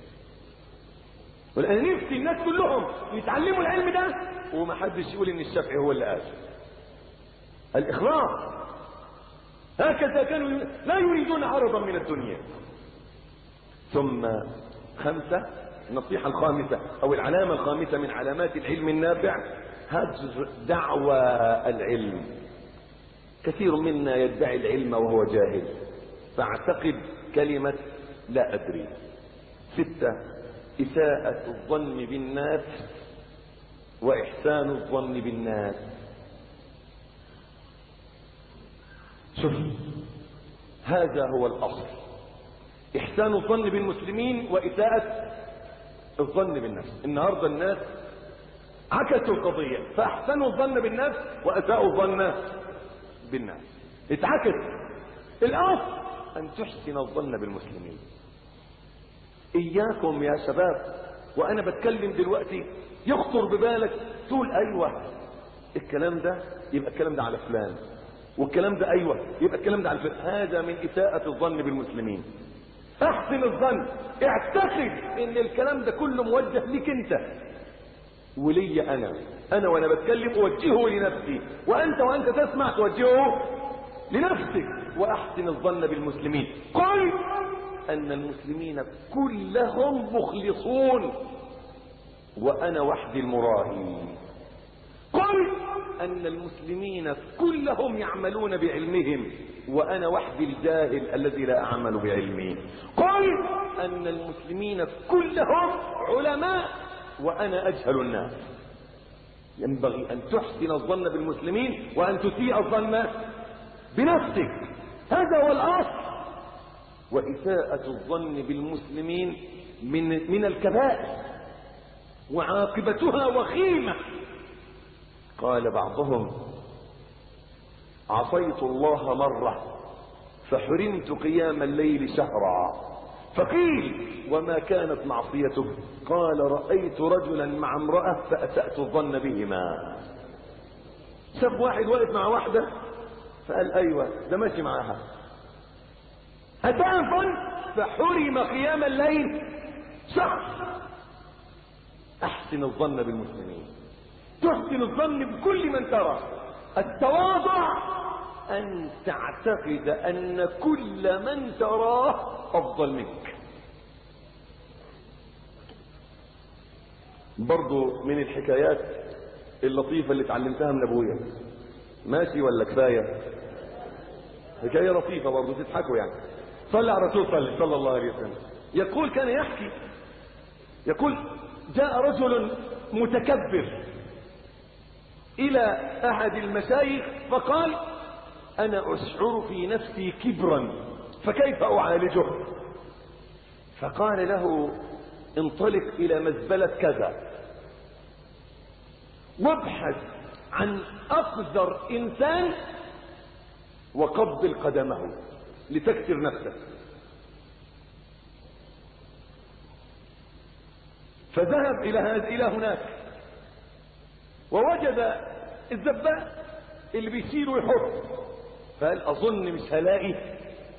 والآن نفسي الناس كلهم يتعلموا العلم ده وما حدش يقول إن الشافعي هو اللي قال. الإخلاص. هكذا كانوا لا يريدون عرضا من الدنيا. ثم 5 النصيحة الخامسة أو العلامة الخامسة من علامات العلم النافع هجر دعوى العلم. كثير منا يدعي العلم وهو جاهل، فاعتقد كلمة لا أدري. 6 إساءة الظن بالناس وإحسان الظن بالناس. شوف، هذا هو الأصل، إحسان الظن بالمسلمين وإساءة الظن بالنفس. النهاردة الناس عكسوا القضية، فاحسنوا الظن بالنفس واساءوا الظن بالناس. اتعكس. الاصل ان تحسن الظن بالمسلمين. اياكم يا شباب وانا بتكلم دلوقتي يخطر ببالك تقول ايوه الكلام ده يبقى الكلام ده على فلان، والكلام ده ايوه يبقى الكلام ده على فلان. هذا من اساءة الظن بالمسلمين. احسن الظن، اعتقد ان الكلام ده كله موجه لك انت ولي انا وانا بتكلم اوجهه لنفسي، وانت تسمع توجهه لنفسك. واحسن الظن بالمسلمين. قل ان المسلمين كلهم مخلصون وانا وحدي المراهي. قل ان المسلمين كلهم يعملون بعلمهم وانا وحدي الجاهل الذي لا اعمل بعلمي. قل ان المسلمين كلهم علماء وانا اجهل الناس. ينبغي ان تحسن الظن بالمسلمين وان تسيء الظن بنفسك. هذا هو الاصل. واساءة الظن بالمسلمين من الكبائر وعاقبتها وخيمة. قال بعضهم عصيت الله مرة فحرمت قيام الليل شهرا. فقيل وما كانت معصيته؟ قال رأيت رجلا مع امرأة فأسأت الظن بهما. شاف واحد واقف مع واحدة فقال ايوه ده ماشي معاها، أساء الظن فحرم قيام الليل شهر. احسن الظن بالمسلمين، تحسن الظن بكل من ترى. التواضع ان تعتقد ان كل من تراه افضل منك. برضو من الحكايات اللطيفة اللي اتعلمتها من ابويا، ماشي ولا كفاية؟ حكاية لطيفة برضو تضحكوا يعني. صلى على الرسول صلى الله عليه وسلم. يقول كان يحكي يقول جاء رجل متكبر الى احد المشايخ فقال انا اشعر في نفسي كبرا فكيف اعالجه؟ فقال له انطلق الى مزبلة كذا وابحث عن اقذر انسان وقبل قدمه لتكسر نفسك. فذهب الى هناك ووجد الزباء اللي بيشيل ويحط. فقال اظن مش هلاقي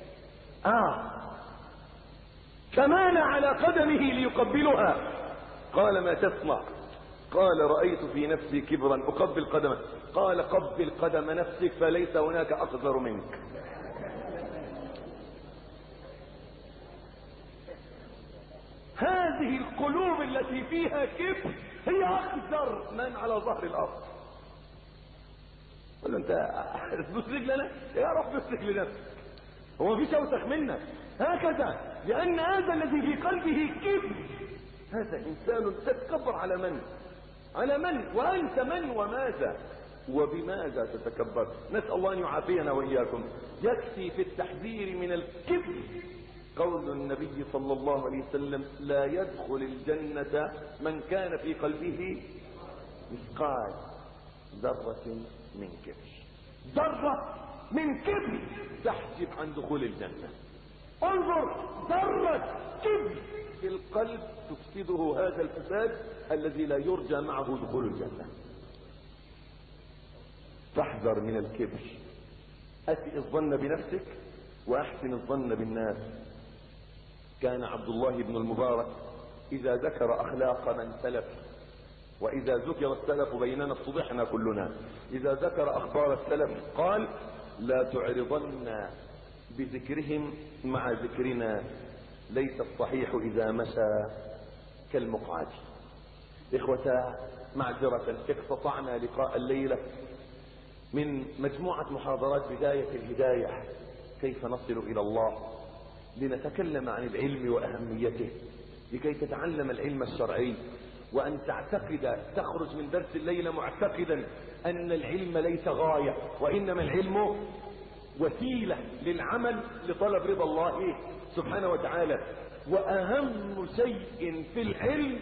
فمال على قدمه ليقبلها. قال ما تصنع؟ قال رأيت في نفسي كبرا اقبل قدمه. قال قبل قدم نفسك فليس هناك اقدر منك. هذه القلوب التي فيها كبر هي اقدر من على ظهر الارض. قل له انت تبص رجلنا يا رب بص لنفسك، هو مفيش اوسخ منك. هكذا، لان هذا الذي في قلبه كبر هذا انسان تتكبر على من؟ على من؟ وانت من وماذا وبماذا تتكبر؟ نسأل الله ان يعافينا واياكم. يكفي في التحذير من الكبر قول النبي صلى الله عليه وسلم لا يدخل الجنة من كان في قلبه مثقال ذرة من كبر. ذرة من كبر تحجب عن دخول الجنة. انظر، ذرة كبر في القلب تفسده هذا الفساد الذي لا يرجى معه دخول الجنة. فاحذر من الكبر. أسئ الظن بنفسك وأحسن الظن بالناس. كان عبد الله بن المبارك إذا ذكر أخلاق من سلف، وإذا ذكر السلف بيننا افتضحنا كلنا، إذا ذكر أخبار السلف قال لا تعرضن بذكرهم مع ذكرنا، ليس الصحيح إذا مشى كالمقعد. إخوة معذرة، اقتطعنا لقاء الليلة من مجموعة محاضرات بداية الهداية كيف نصل إلى الله، لنتكلم عن العلم وأهميته، لكي تتعلم العلم الشرعي وأن تعتقد تخرج من درس الليلة معتقدا أن العلم ليس غاية، وإنما العلم وسيلة للعمل لطلب رضا الله سبحانه وتعالى. وأهم شيء في العلم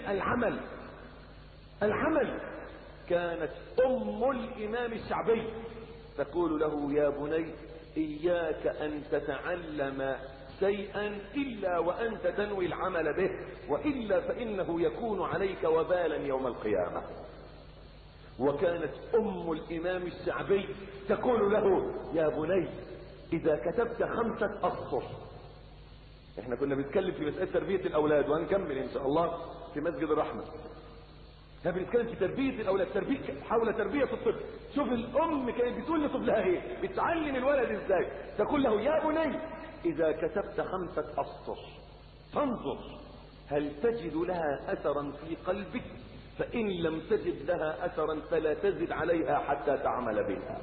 العمل. كانت أم الإمام الشعبي تقول له: يا بني إياك أن تتعلم شيئا إلا وأنت تنوي العمل به، وإلا فإنه يكون عليك وبالا يوم القيامة. وكانت أم الإمام الشعبي تقول له: يا بني إذا كتبت 5 أسطر. احنا كنا بنتكلم في مسألة تربية الأولاد، وهنكمل إن شاء الله في مسجد الرحمة. احنا بنتكلم في تربية الأولاد، حول تربية الطفل. شوف الأم كانت بتقول لطفلها ايه، بتعلم الولد ازاي. تقول له: يا بني إذا كتبت 5 أسطر فانظر هل تجد لها أثرا في قلبك، فإن لم تجد لها أثرا فلا تزد عليها حتى تعمل بها.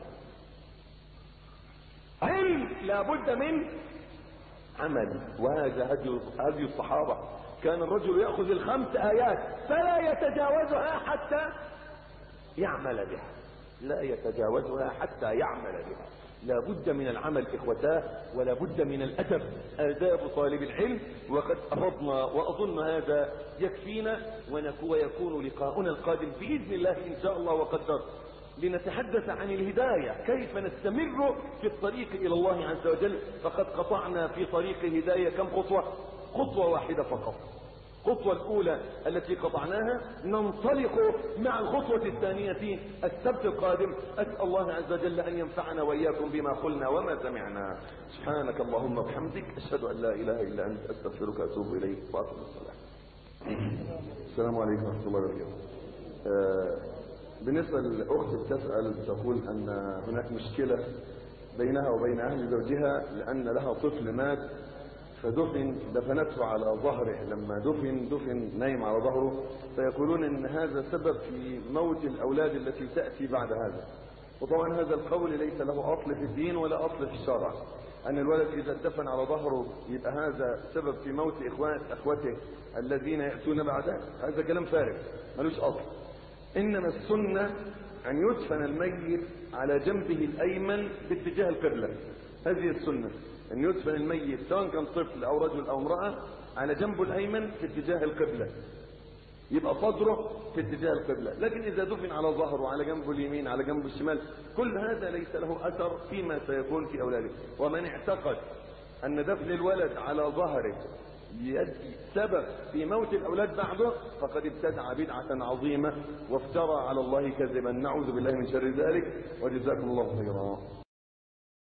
علم لابد من عمل، وهذا هدي الصحابة. كان الرجل يأخذ 5 آيات فلا يتجاوزها حتى يعمل بها، لا يتجاوزها حتى يعمل بها. لا بد من العمل إخوتاه، ولا بد من الأدب، آداب طالب العلم. وقد أفضنا وأظن هذا يكفينا، ويكون لقاؤنا القادم بإذن الله إن شاء الله وقدر لنتحدث عن الهداية، كيف نستمر في الطريق إلى الله عز وجل. فقد قطعنا في طريق الهداية كم خطوة؟ خطوة واحدة فقط. الخطوة الأولى التي قطعناها، ننطلق مع الخطوة الثانية السبت القادم. أسأل الله عز وجل أن ينفعنا وإياكم بما قلنا وما سمعنا. سبحانك اللهم وبحمدك، أشهد أن لا إله إلا أنت، أستغفرك وأتوب إليك. وأقم الصلاة. السلام عليكم ورحمة الله وبركاته. بالنسبة للأخت بتسأل، تقول أن هناك مشكلة بينها وبين أهل زوجها، لأن لها طفل مات دفنته على ظهره. لما دفن نايم على ظهره، فيقولون ان هذا سبب في موت الاولاد التي تأتي بعد هذا. وطبعا هذا القول ليس له اصل في الدين ولا اصل في الشرع، ان الولد اذا دفن على ظهره يبقى هذا سبب في موت اخوته الذين يأتون بعده. هذا كلام فارغ ملوش اصل. انما السنة ان يدفن الميت على جنبه الايمن باتجاه القبلة. هذه السنة، ان يدفن الميت سواء كان طفل او رجل او امرأة على جنبه الايمن في اتجاه القبلة، يبقى صدره في اتجاه القبلة. لكن اذا دفن على ظهره، على جنبه اليمين، على جنبه الشمال، كل هذا ليس له اثر فيما سيكون في اولاده. ومن اعتقد ان دفن الولد على ظهره سبب في موت الاولاد بعده، فقد ابتدع بدعة عظيمة وافترى على الله كذبا. نعوذ بالله من شر ذلك، وجزاكم الله خيرا.